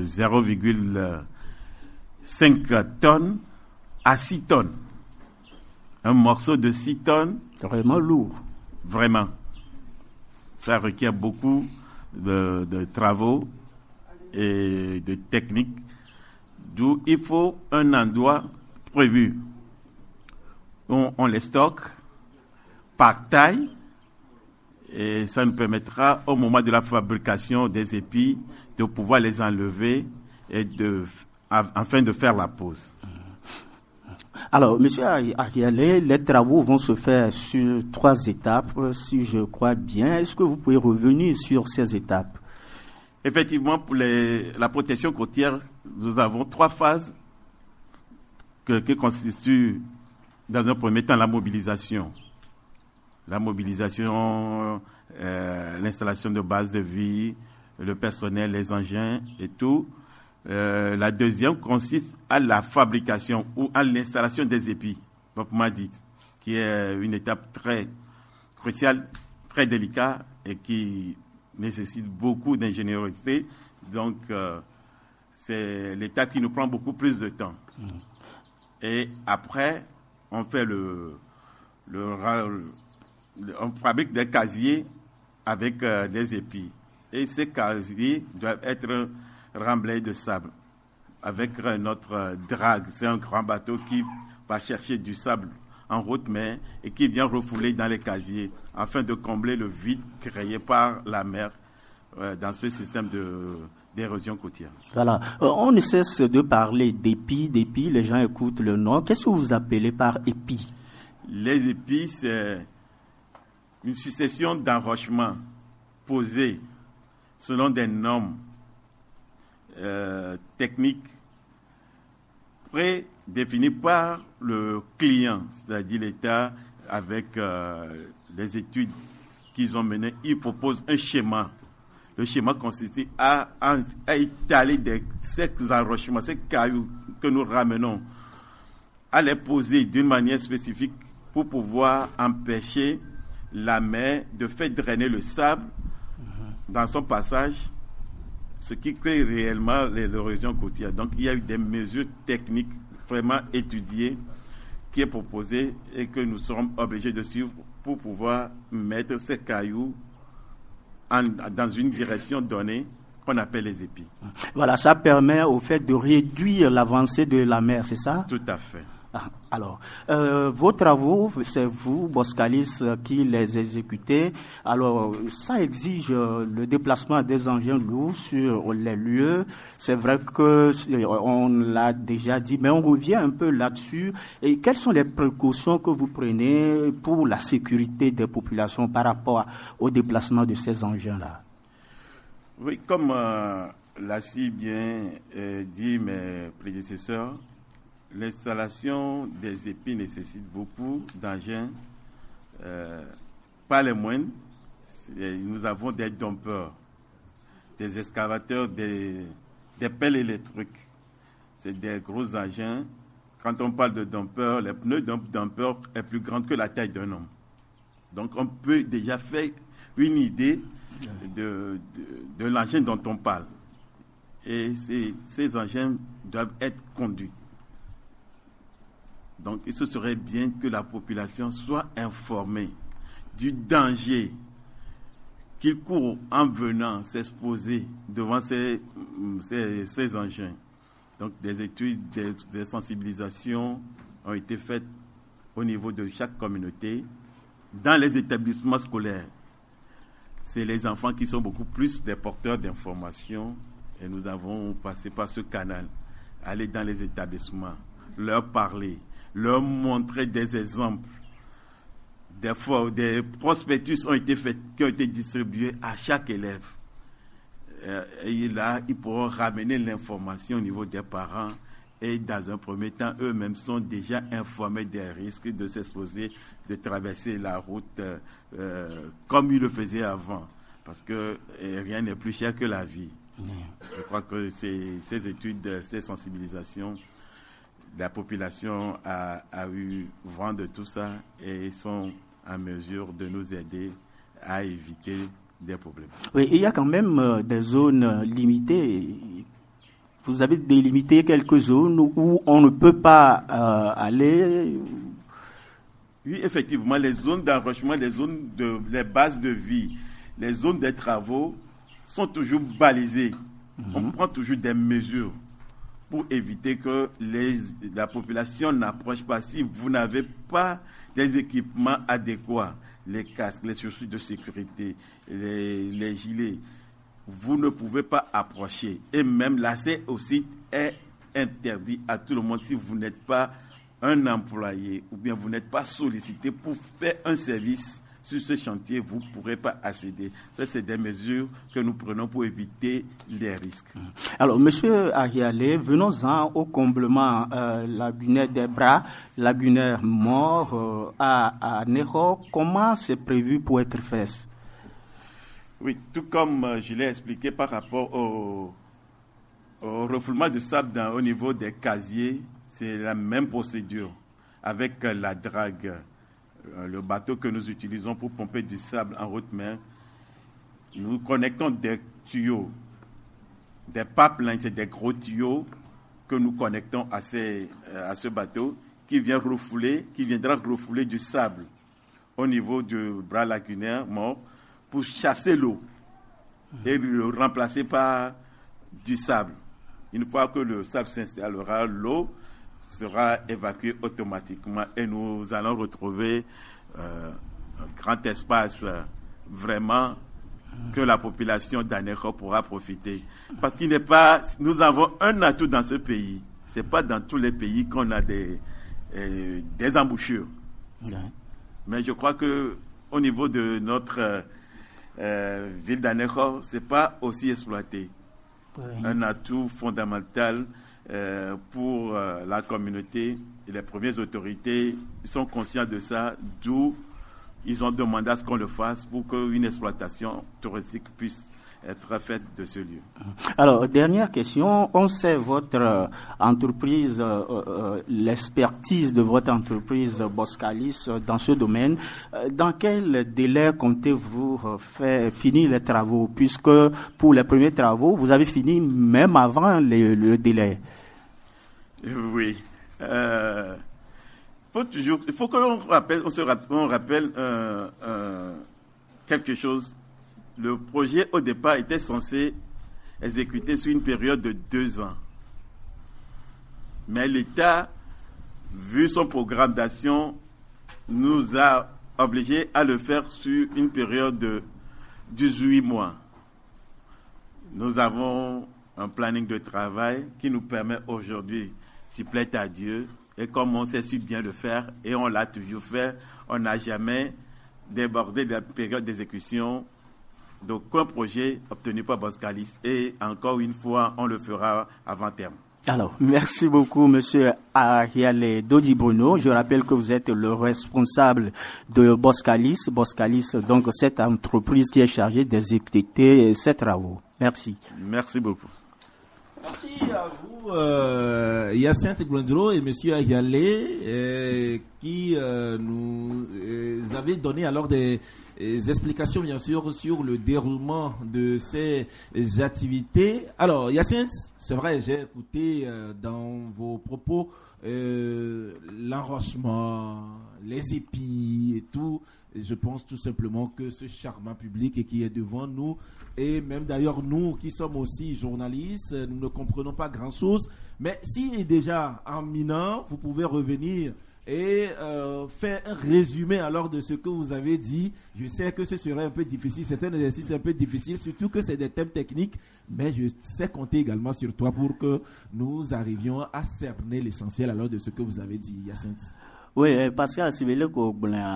0,5 tonnes à 6 tonnes. Un morceau de 6 tonnes. Vraiment lourd. Vraiment. Ça requiert beaucoup de travaux et de techniques. D'où il faut un endroit prévu. On les stocke par taille et ça nous permettra au moment de la fabrication des épis de pouvoir les enlever et afin de faire la pose. Alors, monsieur Ahiale, les travaux vont se faire sur 3 étapes, si je crois bien. Est-ce que vous pouvez revenir sur ces étapes? Effectivement, pour la protection côtière, nous avons 3 phases que constitue, dans un premier temps, la mobilisation. La mobilisation, l'installation de base de vie, le personnel, les engins et tout. La deuxième consiste à la fabrication ou à l'installation des épis, proprement dit, qui est une étape très cruciale, très délicate et qui nécessite beaucoup d'ingéniosité. Donc, c'est l'étape qui nous prend beaucoup plus de temps. Et après, on fait on fabrique des casiers avec des épis. Et ces casiers doivent être remblayés de sable avec notre drague. C'est un grand bateau qui va chercher du sable en haute mer et qui vient refouler dans les casiers afin de combler le vide créé par la mer dans ce système d'érosion côtière. Voilà. On ne cesse de parler d'épis, les gens écoutent le nom. Qu'est-ce que vous appelez par épis? Les épis, c'est une succession d'enrochements posés selon des normes techniques prédéfinies par le client, c'est-à-dire l'État, avec les études qu'ils ont menées. Ils proposent un schéma. Le schéma consiste à étaler ces enrochements, ces cailloux que nous ramenons, à les poser d'une manière spécifique pour pouvoir empêcher la mer de faire drainer le sable dans son passage, ce qui crée réellement l'érosion côtière. Donc il y a eu des mesures techniques vraiment étudiées qui est proposée et que nous serons obligés de suivre pour pouvoir mettre ces cailloux dans une direction donnée qu'on appelle les épis. Voilà, ça permet au fait de réduire l'avancée de la mer, c'est ça? Tout à fait. Alors, vos travaux, c'est vous, Boskalis, qui les exécutez. Alors, ça exige le déplacement des engins lourds sur les lieux. C'est vrai que on l'a déjà dit, mais on revient un peu là-dessus. Et quelles sont les précautions que vous prenez pour la sécurité des populations par rapport au déplacement de ces engins-là? Oui, comme l'a si bien dit mes prédécesseurs, l'installation des épis nécessite beaucoup d'engins, pas les moindres. Nous avons des dumpers, des excavateurs, des pelles électriques. C'est des gros engins. Quand on parle de dumper, les pneus d'un dumper est plus grand que la taille d'un homme. Donc on peut déjà faire une idée de l'engin dont on parle. Et ces engins doivent être conduits. Donc, il serait bien que la population soit informée du danger qu'il court en venant s'exposer devant ces engins. Donc, des études, des sensibilisations ont été faites au niveau de chaque communauté. Dans les établissements scolaires, c'est les enfants qui sont beaucoup plus des porteurs d'informations et nous avons passé par ce canal, aller dans les établissements, leur parler, leur montrer des exemples. Des fois, des prospectus ont été faits, qui ont été distribués à chaque élève. Et là, ils pourront ramener l'information au niveau des parents. Et dans un premier temps, eux-mêmes sont déjà informés des risques de s'exposer, de traverser la route comme ils le faisaient avant. Parce que rien n'est plus cher que la vie. Je crois que ces études, ces sensibilisations, la population a eu vent de tout ça et sont en mesure de nous aider à éviter des problèmes. Oui, il y a quand même des zones limitées. Vous avez délimité quelques zones où on ne peut pas aller. Oui, effectivement, les zones d'enrochement, les bases de vie, les zones des travaux sont toujours balisées. On prend toujours des mesures pour éviter que la population n'approche pas. Si vous n'avez pas des équipements adéquats, les casques, les chaussures de sécurité, les gilets, vous ne pouvez pas approcher. Et même l'accès au site est interdit à tout le monde si vous n'êtes pas un employé ou bien vous n'êtes pas sollicité pour faire un service sur ce chantier, vous ne pourrez pas accéder. Ça, c'est des mesures que nous prenons pour éviter les risques. Alors, Monsieur Ahialé, venons-en au comblement lagunaire des bras, lagunaire mort à Neho. Comment c'est prévu pour être fait? Oui, tout comme je l'ai expliqué par rapport au refoulement de sable au niveau des casiers, c'est la même procédure avec la drague. Le bateau que nous utilisons pour pomper du sable en haute mer, nous connectons des tuyaux, des pipelines, c'est des gros tuyaux que nous connectons à ce bateau qui viendra refouler du sable au niveau du bras lagunaire mort pour chasser l'eau et le remplacer par du sable. Une fois que le sable s'installera, l'eau sera évacuée automatiquement et nous allons retrouver un grand espace vraiment que la population d'Anéro pourra profiter. Parce qu'il n'est pas... Nous avons un atout dans ce pays. Ce n'est pas dans tous les pays qu'on a des embouchures. Ouais. Mais je crois qu'au niveau de notre ville d'Anéro, ce n'est pas aussi exploité. Ouais. Un atout fondamental pour la communauté et les premières autorités sont conscients de ça, d'où ils ont demandé à ce qu'on le fasse pour qu'une exploitation touristique puisse être faite de ce lieu. Alors, dernière question. On sait votre entreprise, l'expertise de votre entreprise Boskalis dans ce domaine. Dans quel délai comptez-vous finir les travaux? Puisque pour les premiers travaux, vous avez fini même avant le délai. Oui. Il faut qu'on rappelle, on rappelle quelque chose. Le projet, au départ, était censé exécuter sur une période de 2 ans. Mais l'État, vu son programme d'action, nous a obligés à le faire sur une période de 18 mois. Nous avons un planning de travail qui nous permet aujourd'hui, s'il plaît à Dieu, et comme on sait si bien le faire, et on l'a toujours fait, on n'a jamais débordé de la période d'exécution d'aucun projet obtenu par Boskalis. Et encore une fois, on le fera avant terme. Alors, merci beaucoup, Monsieur Ahiale Dodi Bruno. Je rappelle que vous êtes le responsable de Boskalis. Boskalis, donc, cette entreprise qui est chargée d'exécuter ces travaux. Merci. Merci beaucoup. Merci à vous, Hyacinthe Glondro et Monsieur Ahiale, qui nous avez donné alors des explications, bien sûr, sur le déroulement de ces activités. Alors, Hyacinthe, c'est vrai, j'ai écouté dans vos propos l'enrochement, les épis et tout. Je pense tout simplement que ce charmant public qui est devant nous, et même d'ailleurs nous qui sommes aussi journalistes, nous ne comprenons pas grand-chose. Mais s'il est déjà en minant, vous pouvez revenir et faire un résumé alors de ce que vous avez dit. Je sais que ce serait un peu difficile, c'est un exercice un peu difficile, surtout que c'est des thèmes techniques, mais je sais compter également sur toi pour que nous arrivions à cerner l'essentiel alors de ce que vous avez dit, Hyacinthe. Oui, Pascal Sibeleko,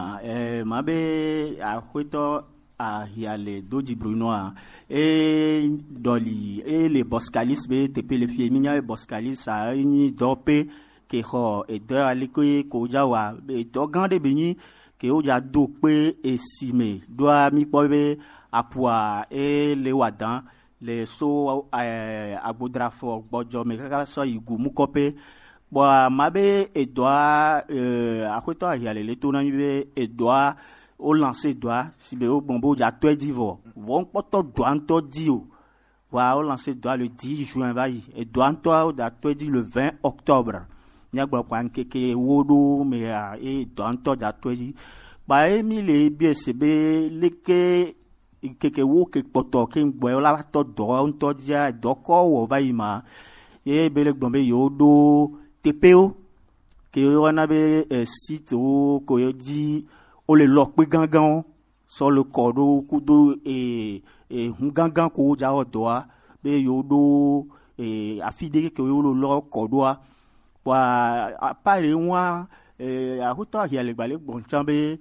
Mabe Ahuito Ahiale Dodi Bruno et Doli et les Boskalis, TP les filles, Minia et Boskalis, a une dope qui est de Alikoye Kojawa, et Dogande Bini, qui est dope et simé, doit mi pobe apua et les Wadan, les so à Bodrafort, Bodjo, mais ça, il goût moukope. Bon, Mabe Edouard, à côté il y a les tournages Edouard, au lancer Edouard, si béo bombo, il y a tout divo. Vont pas tout doanto dio. Voilà, au lancer Edouard le 10 juin, vaille. Edouard, toi, il dit le 20 octobre. Il y a un keke wodo, mais, et doanto, il y a tout dit. Bah, émi les BSB, les keke wo, keke poto, keke boyo, la, to, doanto, dia, doko, ou vaille, ma. Et belek bombe, yodo, TPO, que on avait site où qu'on dit on le lock gangan sur le cordeau kudo et gangan ko ja odoa be yodo et affidé que yo le lock cordoa wa apare wa a huta ya le balé bon chambe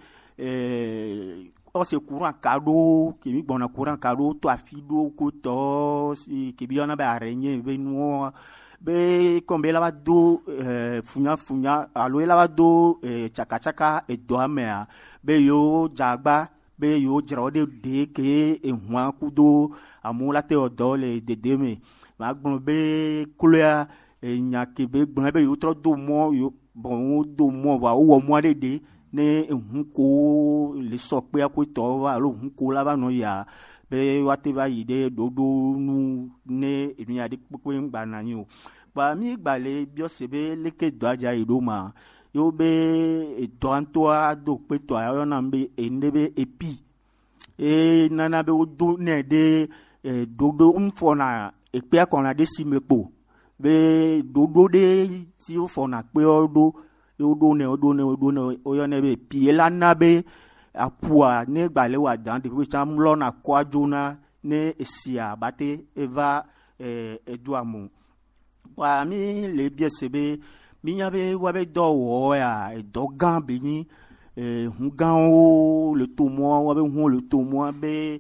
on se courant cadeau qui mi bon courant cadeau to afido ko to si qui bi on a araignée be no be kombe la do funya alo la do chaka e do amea be yo jagba be yo jrode de ke e hwa kudo amula te odo le de me ma gbon be kulea nya ke be gbon be yo tro do mo yo bon do mo wa wo mo de ne hunko le sokpe akoto va lo hunko la va no ya be wate va ide dodo nu ne emi ade popo ngba na ni o ba mi gba le bio sebe leke do aja idoma yo be do antoa do pe to ayo na be endebe epi nana be do ne de dodo umfona epe akona de simepo be dodo de ti o fona pe odo odo ne oyo ne be pi la na be apua ne gbale wa dan de ko cham lo na kwa jona ne esia bate eva edu amu wa mi le bie sebe mi nya be wa be do wo ya do gan be ni hun gan o le to mo wa be hun le to mo be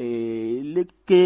leke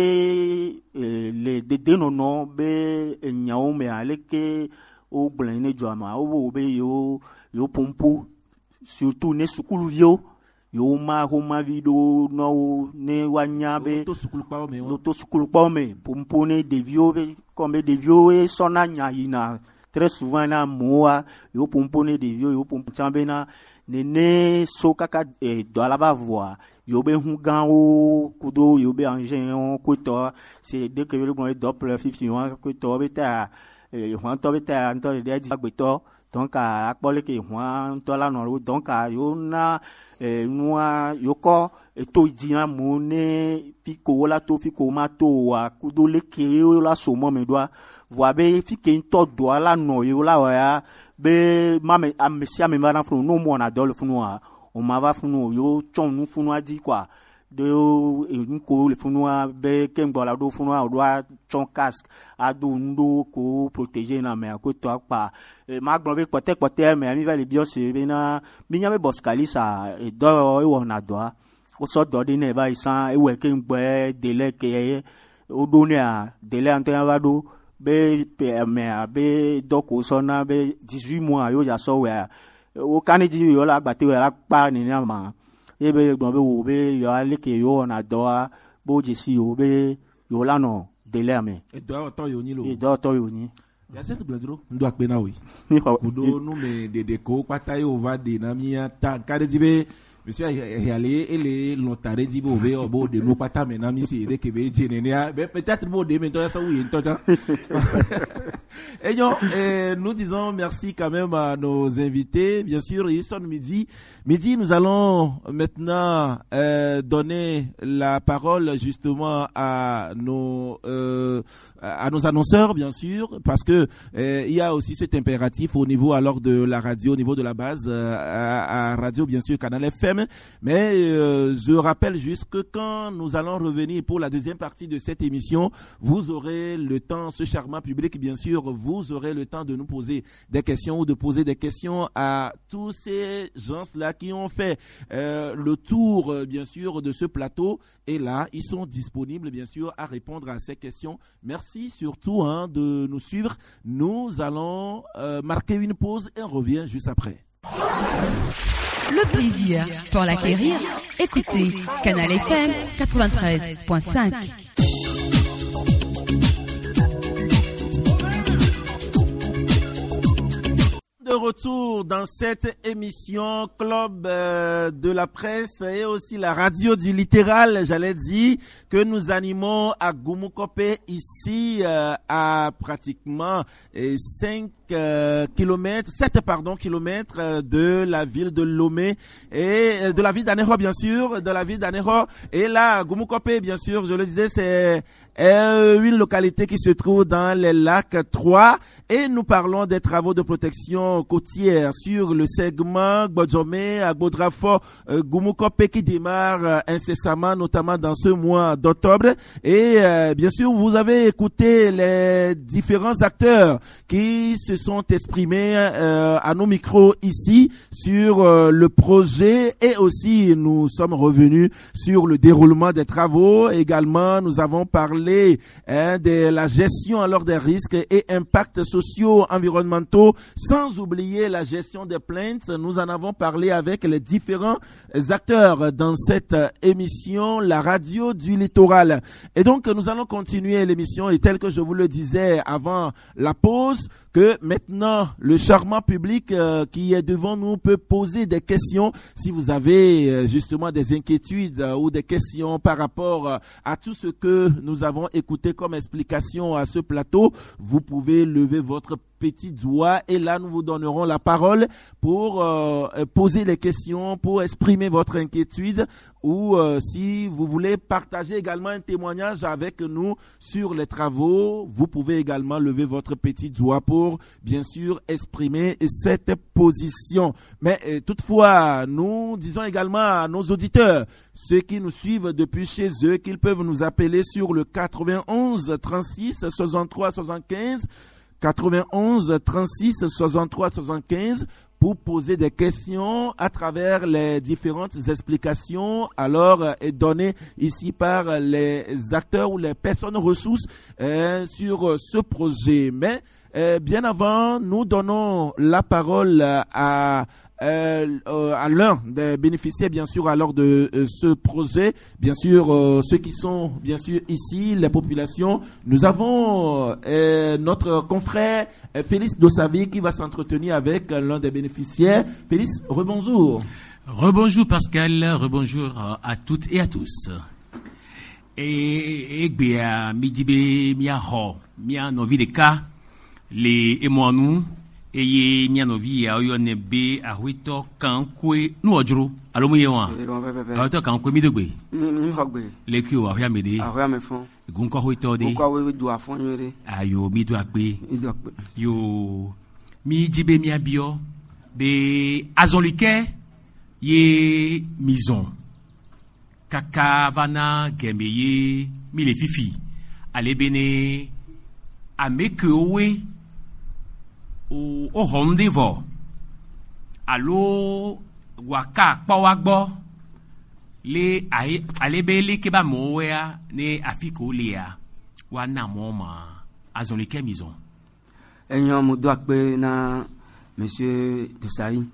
le dede no be enyawo me aleke o gblin ne joama o be yo pompo surtout ne sukulu vio yo ma vido no ne wanya be to sukulu pa me pompo ne devio be comme devio e sona nya ina très souvent na moa yo pompo ne devio yo pompo chambe na ne so kaka do la ba voir yo be hu gan o kudo yo be engin on koto c'est dès que le bon doppler 51 koto be ta juan to be ta nto de di agbeto donc a akpole ke juan to la no donc a yo na noa yo ko eto idina mo ne fiko la to fiko ma to wa kudo le ke la so mo me doa voa be fike nto do la no yo la wa be mame amesia me ma na funu no mo na do le funu a o ma va funu yo chon nu funu a di quoi de nko le funu a be kembo la do funu a do chon casque a do ndo ko protéger na me ko to pa ma gbon be pote me mi va le bio se be na mi nya be boskali sa do e wo na do o so do de ne ba isan e we kembo dele ke o do ne a dele anten va do be me be do ko so na be 18 mois yo ya so we o kaniji yo la gbate we la pa ni na ma e be gbon be wo be yo aleke yo na do bo jesi yo be yo la no dele me e do to yo ni lo e do to yo ni ya set bledro ndo akpe na we kudo nu me de ko pata yo va de na mi ta kade dibe monsieur aller ele lotare dibe obe obo de no pata me na mi si de ke be tinenia peut-être bo de me to ça oui to ta et nous disons merci quand même à nos invités. Bien sûr, il sonne midi. Nous allons maintenant donner la parole justement à nos annonceurs, bien sûr, parce que il y a aussi cet impératif au niveau alors de la radio, au niveau de la base à radio, bien sûr, Canal FM. Mais je rappelle juste que quand nous allons revenir pour la deuxième partie de cette émission, vous aurez le temps, ce charmant public, bien sûr, vous aurez le temps de nous poser des questions ou de poser des questions à tous ces gens-là qui ont fait le tour, bien sûr, de ce plateau. Et là, ils sont disponibles, bien sûr, à répondre à ces questions. Merci surtout de nous suivre. Nous allons marquer une pause et on revient juste après. Le plaisir pour l'acquérir, écoutez Canal FM 93.5. De retour dans cette émission Club de la presse et aussi la radio du littéral, j'allais dire, que nous animons à Gumukope ici à pratiquement 7 kilomètres de la ville de Lomé et de la ville d'Anéro, bien sûr, Et là, Gumukope, bien sûr, je le disais, c'est une localité qui se trouve dans les lacs 3 et nous parlons des travaux de protection côtière sur le segment Gbodjome à Gbodrafo Gumukope qui démarre incessamment, notamment dans ce mois d'octobre. Et bien sûr, vous avez écouté les différents acteurs qui se sont exprimés à nos micros ici sur le projet et aussi nous sommes revenus sur le déroulement des travaux. Également, nous avons parlé de la gestion alors des risques et impacts sociaux environnementaux, sans oublier oublier la gestion des plaintes. Nous en avons parlé avec les différents acteurs dans cette émission, la radio du littoral. Et donc, nous allons continuer l'émission et tel que je vous le disais avant la pause, que maintenant, le charmant public qui est devant nous peut poser des questions si vous avez justement des inquiétudes ou des questions par rapport à tout ce que nous avons écouté comme explication à ce plateau. Vous pouvez lever votre petit doigt et là nous vous donnerons la parole pour poser les questions, pour exprimer votre inquiétude ou si vous voulez partager également un témoignage avec nous sur les travaux, vous pouvez également lever votre petit doigt pour bien sûr exprimer cette position. Mais toutefois, nous disons également à nos auditeurs, ceux qui nous suivent depuis chez eux, qu'ils peuvent nous appeler sur le 91 36 63 75 91 36 63 75 pour poser des questions à travers les différentes explications alors données ici par les acteurs ou les personnes ressources sur ce projet. Mais bien avant, nous donnons la parole à l'un des bénéficiaires, bien sûr, alors de ce projet, bien sûr, ceux qui sont, bien sûr, ici, les populations. Nous avons notre confrère Félix Dossavi qui va s'entretenir avec l'un des bénéficiaires. Félix, rebonjour. Rebonjour Pascal, rebonjour à toutes et à tous. Et bien, midibe miaho, mia novi de cas, les émoinou. Eye mianovi ya oyo nebe ahwito kankwe nuojuru alomuyewa ahwito kankwe midogbe leki o ahya mede gunko ahwito de ayo midu agbe yo mi jibe mi abio be azonlike ye mison kaka vana gemeye mi le fifi alebene ameke owe o honde vo alo waka pawagbo le alebele ke ba moya ne afiko lia wana moma azonlike mison enyo mo do akpe na monsieur Dossavi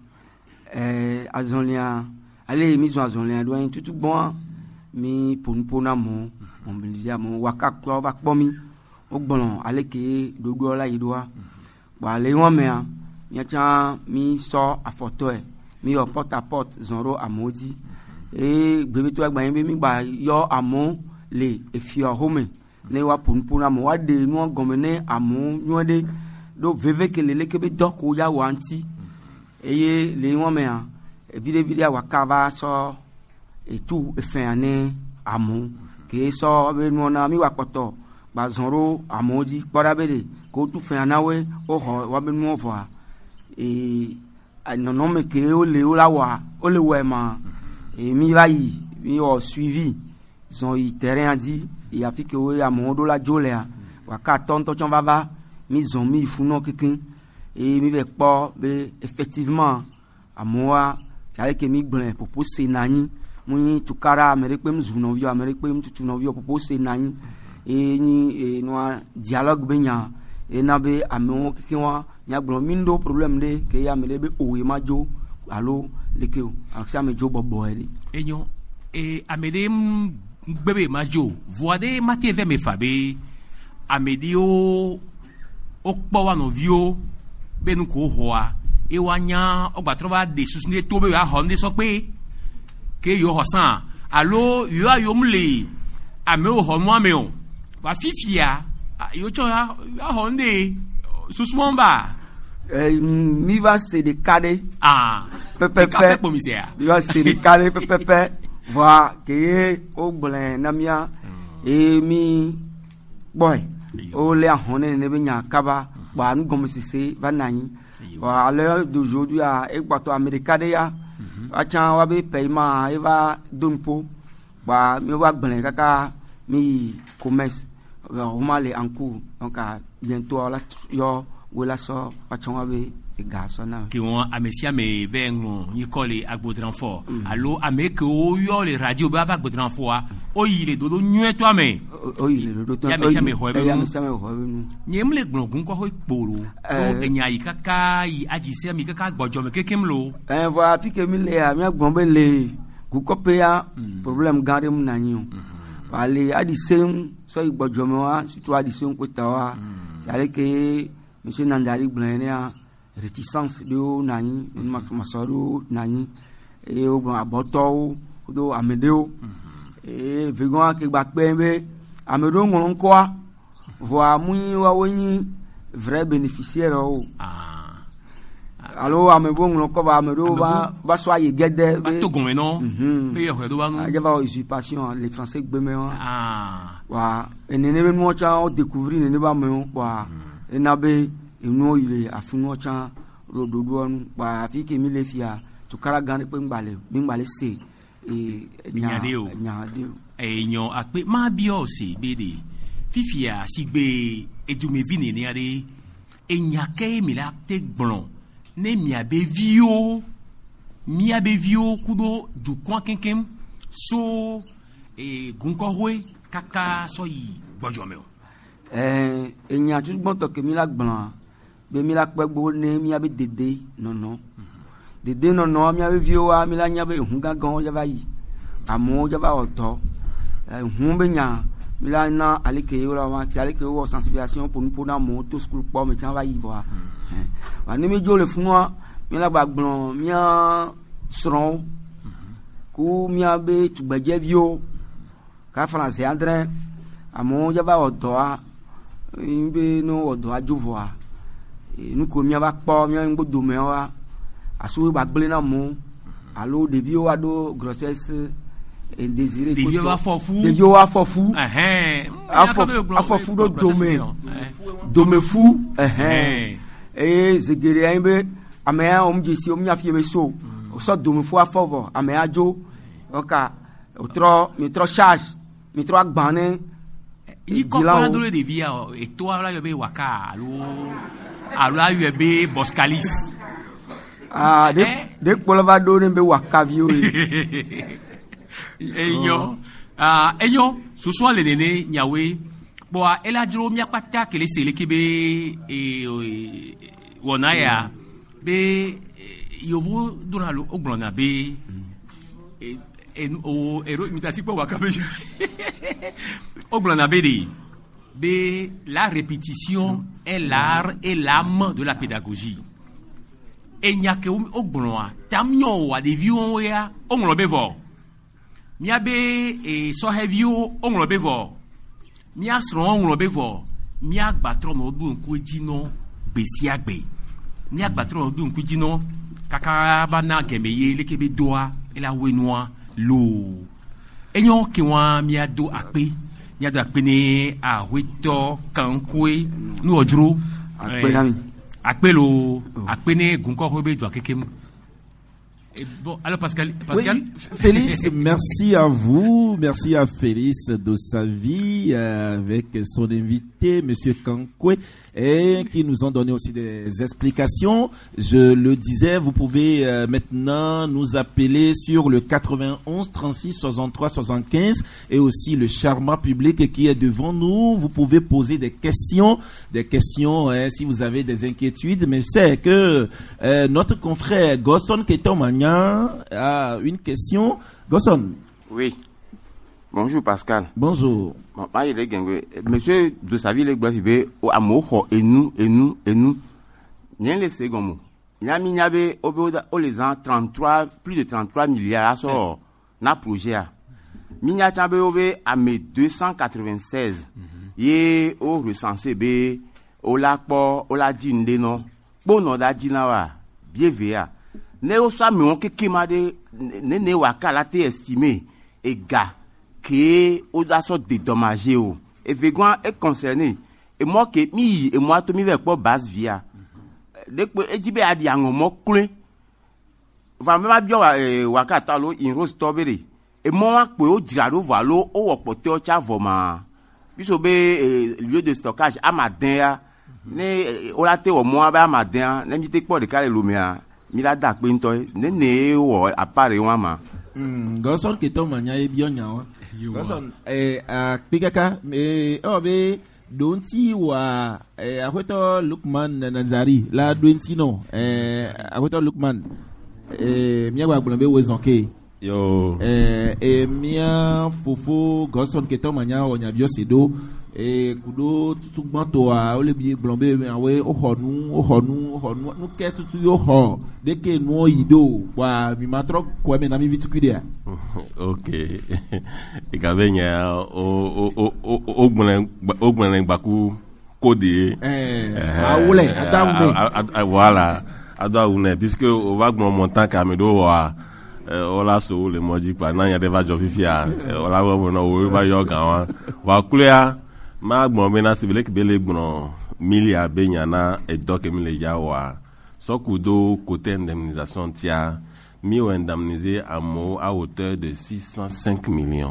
azonlia ale mison azonlia do en tutu bon mi ponpona mo bilizia mo waka ko va kpomi ogbon ale ke dodo la yidoa ba le won me a mi cha mi so afoto e mi o porte à porte zonro amodi e gbebe to agba yin mi gba yo amo le efi home ne wa punpuna mo wa de nu gomene amo nyode do veve ke le ke be doko ya wanti eye le won me a vide wa kava so e tu e fe ane amo ke so be nu na mi wa poto ba zonro amodi kpora bele ko tu fe anawe o ho wa be nu vo e non me ke o le la wa o le we ma e mi va yi mi o suivi son yi terrain dit et a fait que o ya mo do la jolea wa ka ton to chon baba mi zon mi funo kikin e mi ve po be effectivement amoa jare ke mi gbon pour poser nani mu tukara amerique pe mzuno vio amerique pe mtutu no vio pour poser nani e ni no dialogue benya e na be amo kikin wa nya gbon mi ndo problem de ke ya mele be owe majo alo lekeo aksa me jo bobo eri enyo e amede gbebe majo voade mate ve me fabe amede o okpo wa no vio benu ko hoa e wanya ogbatroba de susune to be ha honde so pe ke yo hosan alo yo ayomle ame o hono ame o wa fifia yo cho ha honde susmomba mi va se de kade pepe mi va se de kade pepe voa ke o blen na mia e mi boy o le ahone ne be nya kaba ba nu gomo sise va nani wa à l'heure d'aujourd'hui à ekwato america de ya acha wa be paiement e va donpo ba mi wa blen kaka mi commerce on va aller en cours donc bientôt là yo wala so pachonga be gaso na ki won amesia me vengo ni kole agbodran fo allo ameke o yo le radio ba agbodran fo o yile dodo nyu to ame o yile dodo to ya mesia me hobe nyem le gbongun ko ho iporo o enya yi kaka yi ajise mi kaka gbojo me kekem lo va fi ke mi le a mi agbon be le ku kope ya problem gare mu nanyi ale adisem so igbojo me wa situ adisem ko tawa c'est que monsieur Nandari Blania réticence de nani masoro nani e o bon aboto do amedeo e vegon ke gba pembe amedo ngon ko voa mu wa woni vrai bénéficiaire o allo amebo ngon ko ba amedo ba so aye gede ba to gon no be yo do ba no a java usurpation les français gbeme wa enene be mo cha o découvrir ne ba me wa enabe inu ile afunu cha rododo pa fi ke mi le fia to kara gan pe ngbale se nyadeo enyo ape ma bi o se bede fifia sigbe ejumevini ni are enyake mi la te gbon ne mi abe vio kudo du kwa kenkem so gunko hoe kaka so yi gbojo me o enya tu gbon to ke mi la gbon be mi la pegbo ne mi abe dede nono mi abe vioa mi la nya be hun gangan ja bayi amo ja ba oto hun be nya mi la na alike yo la wa ti alike wo sensibilisation pour na mo to school po me tan bayi voa wa ni mi jo le fun wa mi la gbagbon mi a sron ku mi abe tugbeje vio ka français andre amo ja ba oto a imbe no odo ajovoa nous comme ya ba po mi ngbo do me wa asu ba gbele na mo allo de bio wa do grossesse indésirée de bio wa fofu afofu do me fou zegere aimbe amea omjisi omnya fie be so do me fou afovo amea jo oka mi tro charge mi tro agbane i ko la dole de via e to ala yo be waka allo ayebe Boscalis de polava do ne be wakavio enyo so so le nene nyawe bo ela juro mi apata kele sele kebe wonaya be yovo duralo ogbona be o ero imitasi po wakabe ogbona be la répétition est l'art et l'âme de la pédagogie. Et n'y a que au gloa, tamio wa de vieux ya, on le bevo. Miabe et so hevio, on le bevo. Mia sron, on le bevo. Mia batron au dun kujino, besiagbe. Mia batron au dun kujino, kakabana gemeye, le kebe doa, et la wenoa, l'eau. Et yon ki wa mia do akpe. Yada pene a wito kankwe nu ojro akpelo akpene gunko hobe do akekem. Bon, alors Pascal. Oui, Félix, merci à vous, merci à Félix de sa vie avec son invité, Monsieur Kankwe, et qui nous ont donné aussi des explications. Je le disais, vous pouvez maintenant nous appeler sur le 91 36 63 75 et aussi le charmant public qui est devant nous. Vous pouvez poser des questions si vous avez des inquiétudes, mais c'est que notre confrère Gosson qui est au Magnan a une question. Gosson. Oui. Bonjour Pascal. Bonjour. Monsieur de sa ville est au amour et nous. N'y a les secondes. N'y a mignabé au les ans 33, plus de 33 milliards à sort. Na projet. Migna chambe à mes 296. Yé au recensé B, au lakpo, au la djinde non. Bon non da djinawa. Bien véa. Ne o sa me on ke kemade ne waka la te estimé et gars que o da so dédommagé o et vegan est concerné et moi que mi et moi to mi ve po base via de ko ejibe adi an mo kule va me ma bio waka ta lo in rose tobere et moi pe o jirado valo o wopote o cha voma biso be lieu de stockage amadin ne o la te o mo ba ma den ne mi te po de kale lo mi a mi la da pe nto ne wo apare wa ma Goson ke to manya e bi onya wa Goson a pigaka o be donti wa akweto Lukman Nazari la donti no akweto Lukman mi agba gbon be wezonke yo mia fofo Goson ke to manya onya bi osedo kudo tutu gbon to a o le bi gbon be awe o honu nu ke tutu yo ho de ke nu oyido wa mi matro ko me na mi vitukudia okay ikabenya o gbon gbaku kode awule adawune voilà adawune puisque on va gbon montant kamedo wa o la so le moji pa na ya deva jo fifia o la wo no o va yo gan wa clear ma gbon be na sibele ke bele gbon milia benya na edo ke mi le ya wa so kudo côté indemnisation tia mi o indemnisé à hauteur de 605 millions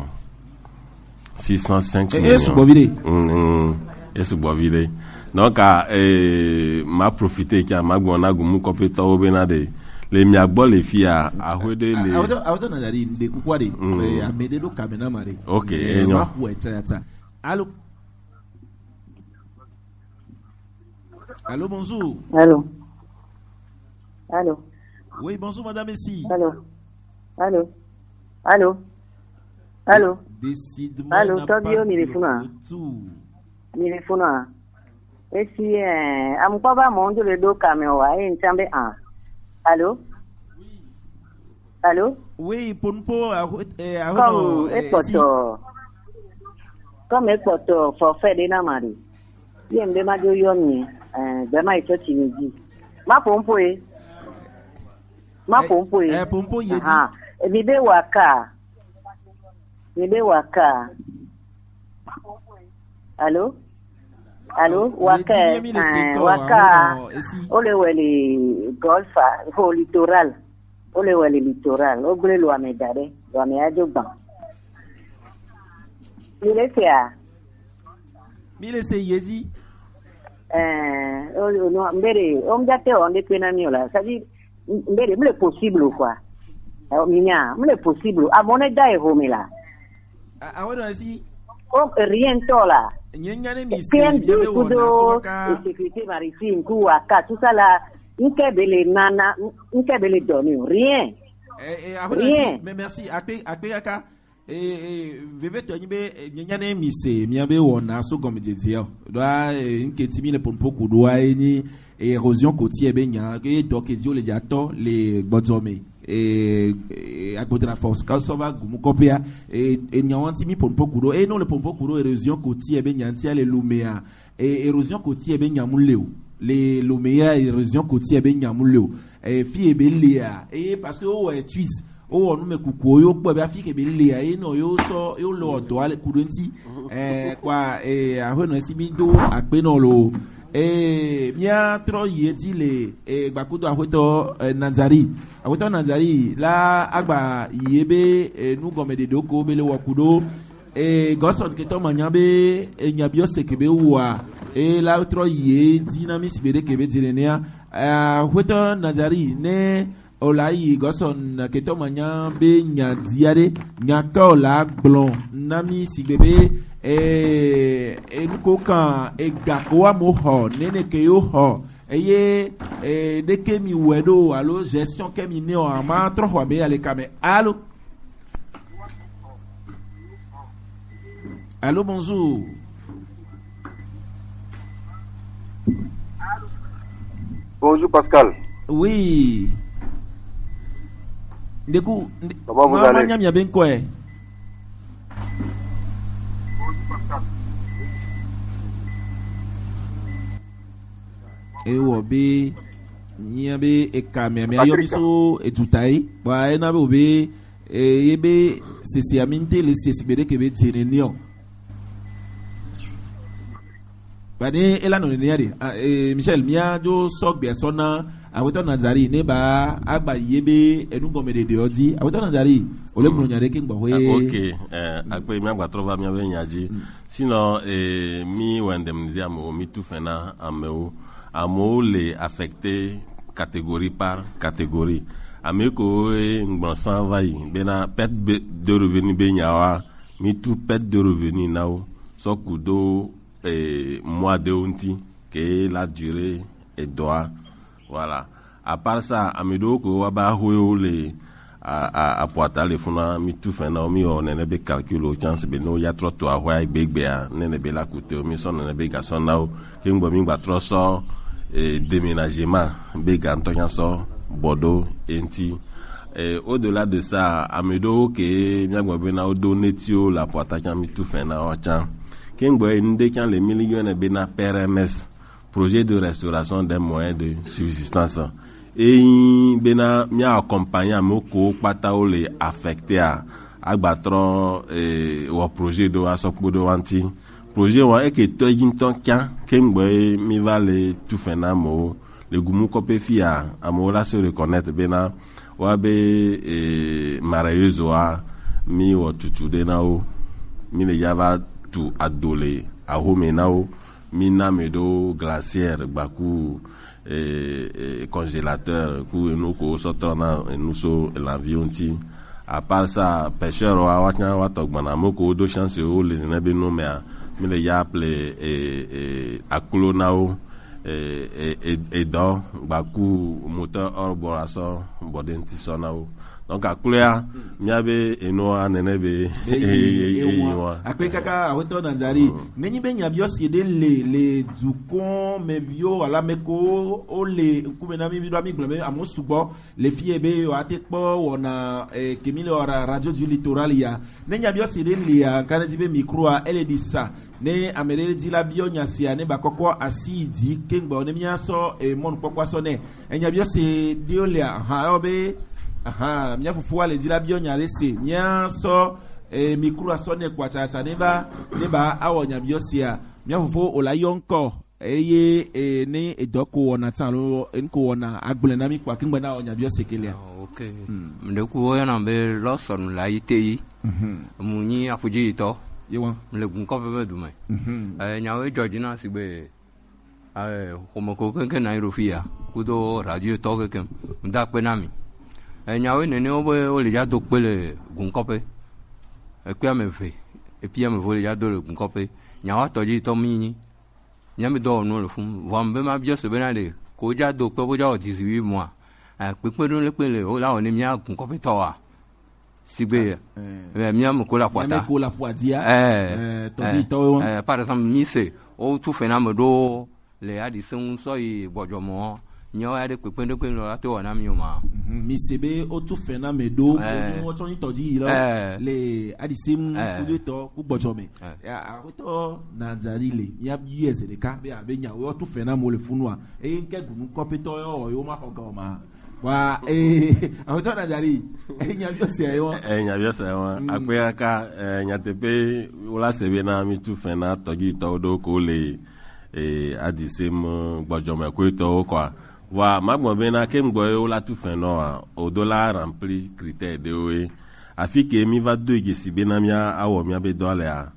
605 millions et ce bovide donc m'a profité que ma gbon na gumu kopeta o be na de le miagbo le fia ahwede le auto na dari de kukwade amede do kamena mare okay enyo allô allô bonjour allô oui bonjour madame ici allô décidement allô tobio nilifuna esi amkwaba mondo le do kamewa nchambe allô oui ponpo comme epoto forfait de na mari yembe majo yomi bema ito tiniji ma pompo pompo yedi bibe waka allô waka ole weli golfa ho littoral ogre lo amedare lo ameajo ban mile se yezi no mbere omjate onde pena miola sadi mbere mle possible quoi minya mle possible amone dai homela awona si rien tola nyanyane mi se biebe wona soka sécurité maritime kuwa ka tout ça là nkebele nana nkebele doni rien rien mais merci akpe aka veve to nyibe nyanyane mi se miabe wona so gomedezia do nketi mi le ponpoku do ni érosion côtière benya ke dokezio le jato le gbodome agbodra force quand ça va gumu kopia nyawanti mi ponpoku do non le ponpoku do érosion côtière benya ntia le lumea érosion côtière benya muleu les lumea érosion côtière benya muleu fi ebelia parce que o tuise o onu me kuku yo gbo be afi ke belia no yo so yo lo do ale kudenti kwa ahwe no si mi do agbe no lo mia tro yeti le gbakudo ahweto Nanzari la agba yebe nu gomede doko bele wakudo goson keto manyabe nyabio sekebe wa la tro ye dynamics bede kebe direnea ahweto Nanzari ne olayi goson keto manya be nyadiare nyaka la blon nami sigbebe enuko kan egakowa mo ho nene ke yo ho eye de kemi wedo alo gestion kemi ne o ama tro ho be ale kame allô bonjour bonjour Pascal oui Deku, comment vous allez? Manya bien quoi? Wobe, niabe ekame, me ayobiso etutai, wa enabe obe, yebe sesi aminte le sesi bede kebe tirenio. Bane ela no niade, Michel, mia jo sok be sona awoto nazari ne ba agba yebe enu gomede de odi awoto nazari ole bunu nyare ke ngbo we okay akpe mi agba trova mi we nyaji sinon mi wendemnizia mo mi tout fena ameo amo le affecté catégorie par catégorie ameko ngbon san vai bena perte de revenu be nyawa mi tout perte de revenu nao so kudo mois de onti que la durée est doit voilà à part ça amedo ko waba hoyo le a poata le funa mi tout fena mi o nene be calculo chance be no ya tro to ahwa gbegbe a nene be la coûter mi son nene be ga son nao ke ngbo mi gba tro so déménagement be ga ntonya so Bordeaux enti au-delà de ça amedo ke mi agbo be na odo netio la poata chan mi tout fena o chan ke ngbo inde kan les millions be na PRMS projet de restauration des moyens de subsistance et bena mi accompagner moko pata o le affecté à agbatron o projet do asokpo do wanti projet wa e ke to yinton kan kemgbe mi va le tout fena mo le gumu kopé fia amola se reconnaître bena wa be marayeuse wa mi o tutu de na o mi le yava tu adolé a homenao mi namedo glacière baku congélateur ku nous ko sotona nous so l'avion ti à part ça pêcheur wa watna watogbana moko do chance o le na be no me mi le ya appelé akulonao do baku moteur orboraso bodenti sonao donc akulea miabe eno anenebe akpe kaka awoto nazari nenyi be nyabio siede le dukon mevio ala meko o le kumena mi do mi glome amosugo le fiebe o atekpo wona kemile ora radio du littoral ya nenya bio siede le kanezi be micro a ele disa ne amere di la bio nyasia ne bakoko asidi kengbo ne miaso mon pokwa so ne enya bio se diole ha obe mia fufu ale di la bio nyarese mia so micro asone kwa tata neba awo nya bio sia mia fufu ola yonko eye ni edoko wona tan lo enko wona agbele na mi kwa kingba na onya bio sekele okay mdeku wo na be loson la ite munyi afuji to yewa le gun ko be dumai nyawe Georgina sigbe homoko kenke na irofia kudo radio to kenke nda pe na mi nyawe nene o le ja do pele gun ko pe pe amefe et puis me vole ja do le gun ko pe nyawa to ji to mi nyame do no le fun vambe ma bio se benale ko ja do pe bo ja o 18 mois pe do le pele o la o ni mi gun ko pe to wa sigbe mi am ko la poata ko la poadia to di to par exemple mi se o tu fenam do le adi sun so yi bojomo nyo ade pe lo la to na mi o ma mi sebe o tu fenam do o to ni to di lo le adi sim ku to ku bojome a to na nzari le ya yes de ka be abenya o tu fenam o le funwa e nke gun ko pe to yo ma ko ga ma wa awoto na jari nyabio se yo nyabio se yo akwe aka nyatepe wala sebe na mi tu fena togi to do ko le adisem gbojome ko to kwa wa magbo be na kemgbo wala tu fena o dollar rempli critère de we afike mi va do igesi be na mia awo mia be dollar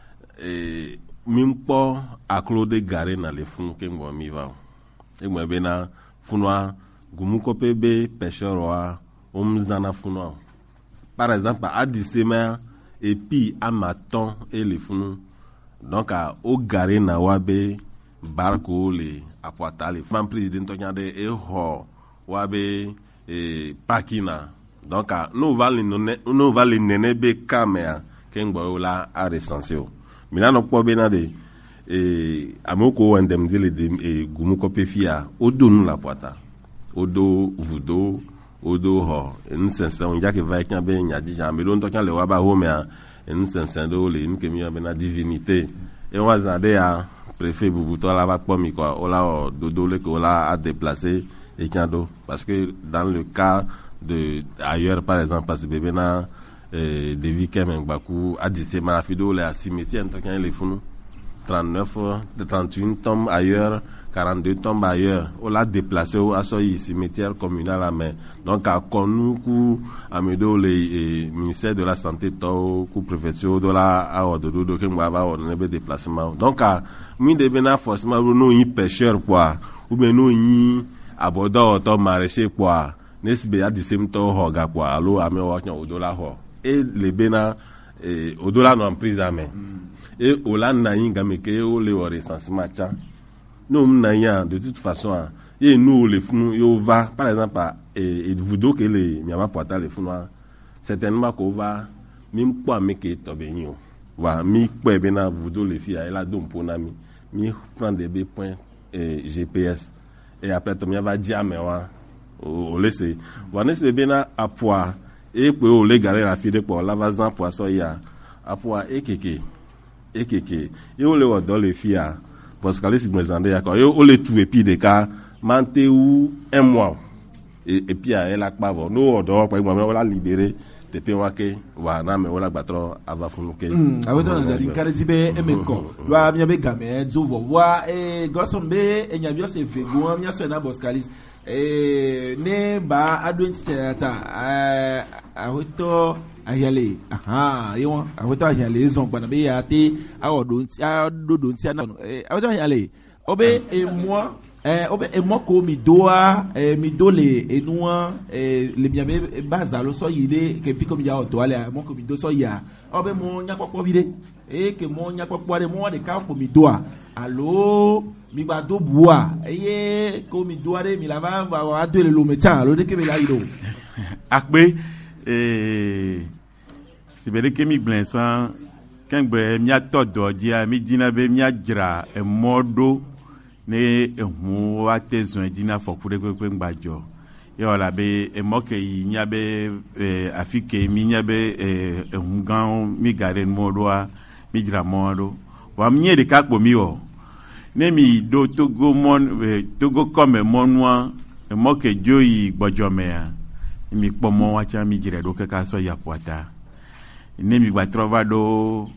mi mpo aklode gare na le fun kemgbo mi va egbo be na funwa gumukope be pêcheur omzana funo par exemple à disema et puis à maton et les funu donc à au garé na wabe barco le apoata le fam président to nyade e ho wabe pakina donc à nous va le nene be kamea kengbo la a recensé mina no po be na de amoko wandem dile de gumukope fia odonu la poata odo vudo odo ho nsensen on jake va kan be nya di jambe don to kan le wa ba ho me nsensen do le nke mi be na divinité e wa zande ya préfet bubuto la va pomi quoi o la dodo le ko la a déplacer et kando parce que dans le cas de ailleurs par exemple parce que bébé na de vie quand même baku a dit c'est ma fido le cimetière to kan le funu 39, 31 tombes ailleurs, 42 tombes ailleurs. On l'a déplacé au cimetière communal à main. Donc, à Konou, à Medo, le ministère de la Santé, le préfecture de la Ododo, on a déplacement. Donc, à Mindebena, forcément, nous, y pêcheurs, quoi, ou bien nous, y abordons, autant maraîcher, quoi, n'est-ce pas, dissimto, hoga, quoi, allo, ame, au dollar, et les Bena, au dollar, non, prise à main. Et au land naïn gameke au le recensement tcha nous naïan de toute façon et nous les fous yo va par exemple et vous do que les miama porta les fous certainement qu'on va même pas meke tobenio wa mi po bena vous do les filles elle a dom ponami mi prendre des points GPS et après to mi va dire mais wa o laisser wa nes bena à poids et pour les garer la fille pour lavazan poisson ya à poids et keke et on le voit dans les filles parce que les présenter d'accord et on les trouve puis des cas manté ou un mois et puis elle a pas nous on dort par exemple on l'a libéré depuis on que voilà mais on l'a battre avant funuke ah ouais dans les karizibe emeko wa miabe game zovo wa e gosombe enyabio se fego nya so na boskalis ne ba adwen tata ahoto ayale yewa ahoto ayale zon bana be yate awodo tia na ahoto ayale obe moi ko mi doa mi dole enua le biabe bazalo so yide ke fi ko mi ya oto ale mo ko mi do so ya obe mo nya popo vide ke mo nya popo de mo de ka ko mi doa allo mi gba do bua ko mi doa de mi lava wa do le lo mecha lo de ke mi la ido akbe si bele ke mi blensan kengbe mi atodo dia mi dina be mi ajra e modo ne ehun wa tezun dina fokure pepe ngbajo yo la be e moke yi nya be afike mi nya be ehun gan mi gare modo a mi dra modo wa mi de kakpo mi o ne mi do togo togo comme monwa e moke joyi gbojo me a mi pomo wa cha mi jire do ka so ya poata ne mi gba trovado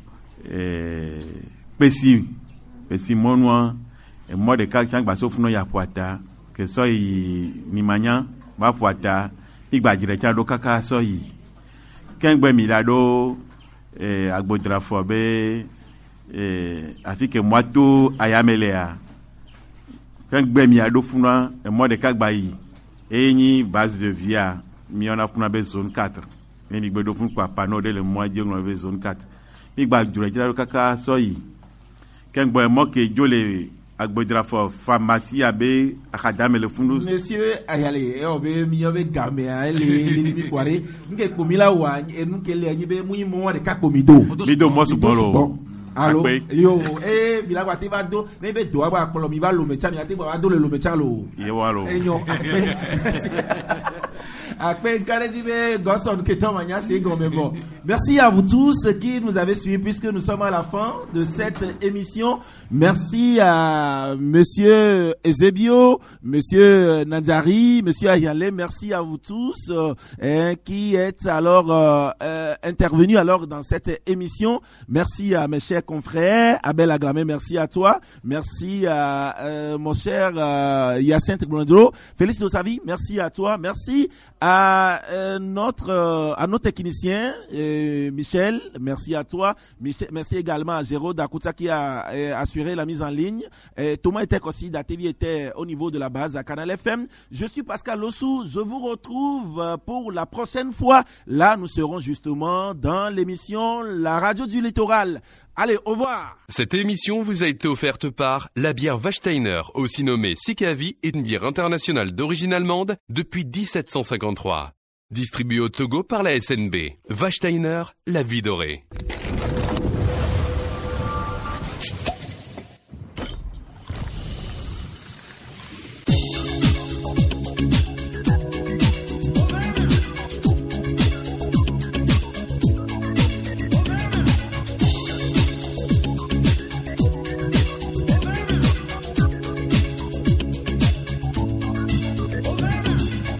pesi monwa e mode ka changba so funo ya poata ke so yi ni manya ba poata igba jire cha do kaka so yi kengbe mi la do agbodra fo be afike mwato ayamelea kengbe mi ado funo e mode ka gba yi enyi base de via mi on a funo be zone 4 ni gbe do fun pa pano de le mois je on be zone 4 igba jure cha do kaka so yi kengbe mo ke jole agbodra fo pharmacie abe akadame le fundu monsieur ayale obe mi obe game ale mi kware nke pomila wa enu kele anyi be mu mo de kapomido mido mo subolo allo yo bila kwa te va do me be do agba polo mi va lo mecha mi ate gba do le lo mecha lo ye wa lo enyo après Karezibe Gosson Ketamania c'est bon. Merci à vous tous qui nous avez suivis puisque nous sommes à la fin de cette émission. Merci à monsieur Ezebio, monsieur Nanzari, monsieur Ayale, merci à vous tous qui êtes alors intervenus alors dans cette émission. Merci à mes chers confrères, Abel Aglamé, merci à toi. Merci à mon cher Yacinthe Glondro, Félix Dosavi, merci à toi. Merci à nos techniciens, Michel, merci à toi. Michel, merci également à Géraud Dakuta qui a assuré la mise en ligne. Thomas était aussi, Datevi était au niveau de la base à Canal FM. Je suis Pascal Lossou. Je vous retrouve pour la prochaine fois. Là, nous serons justement dans l'émission La Radio du Littoral. Allez, au revoir. Cette émission vous a été offerte par la bière Wachsteiner, aussi nommée Sikavi, une bière internationale d'origine allemande depuis 1753. Distribuée au Togo par la SNB. Wachsteiner, la vie dorée.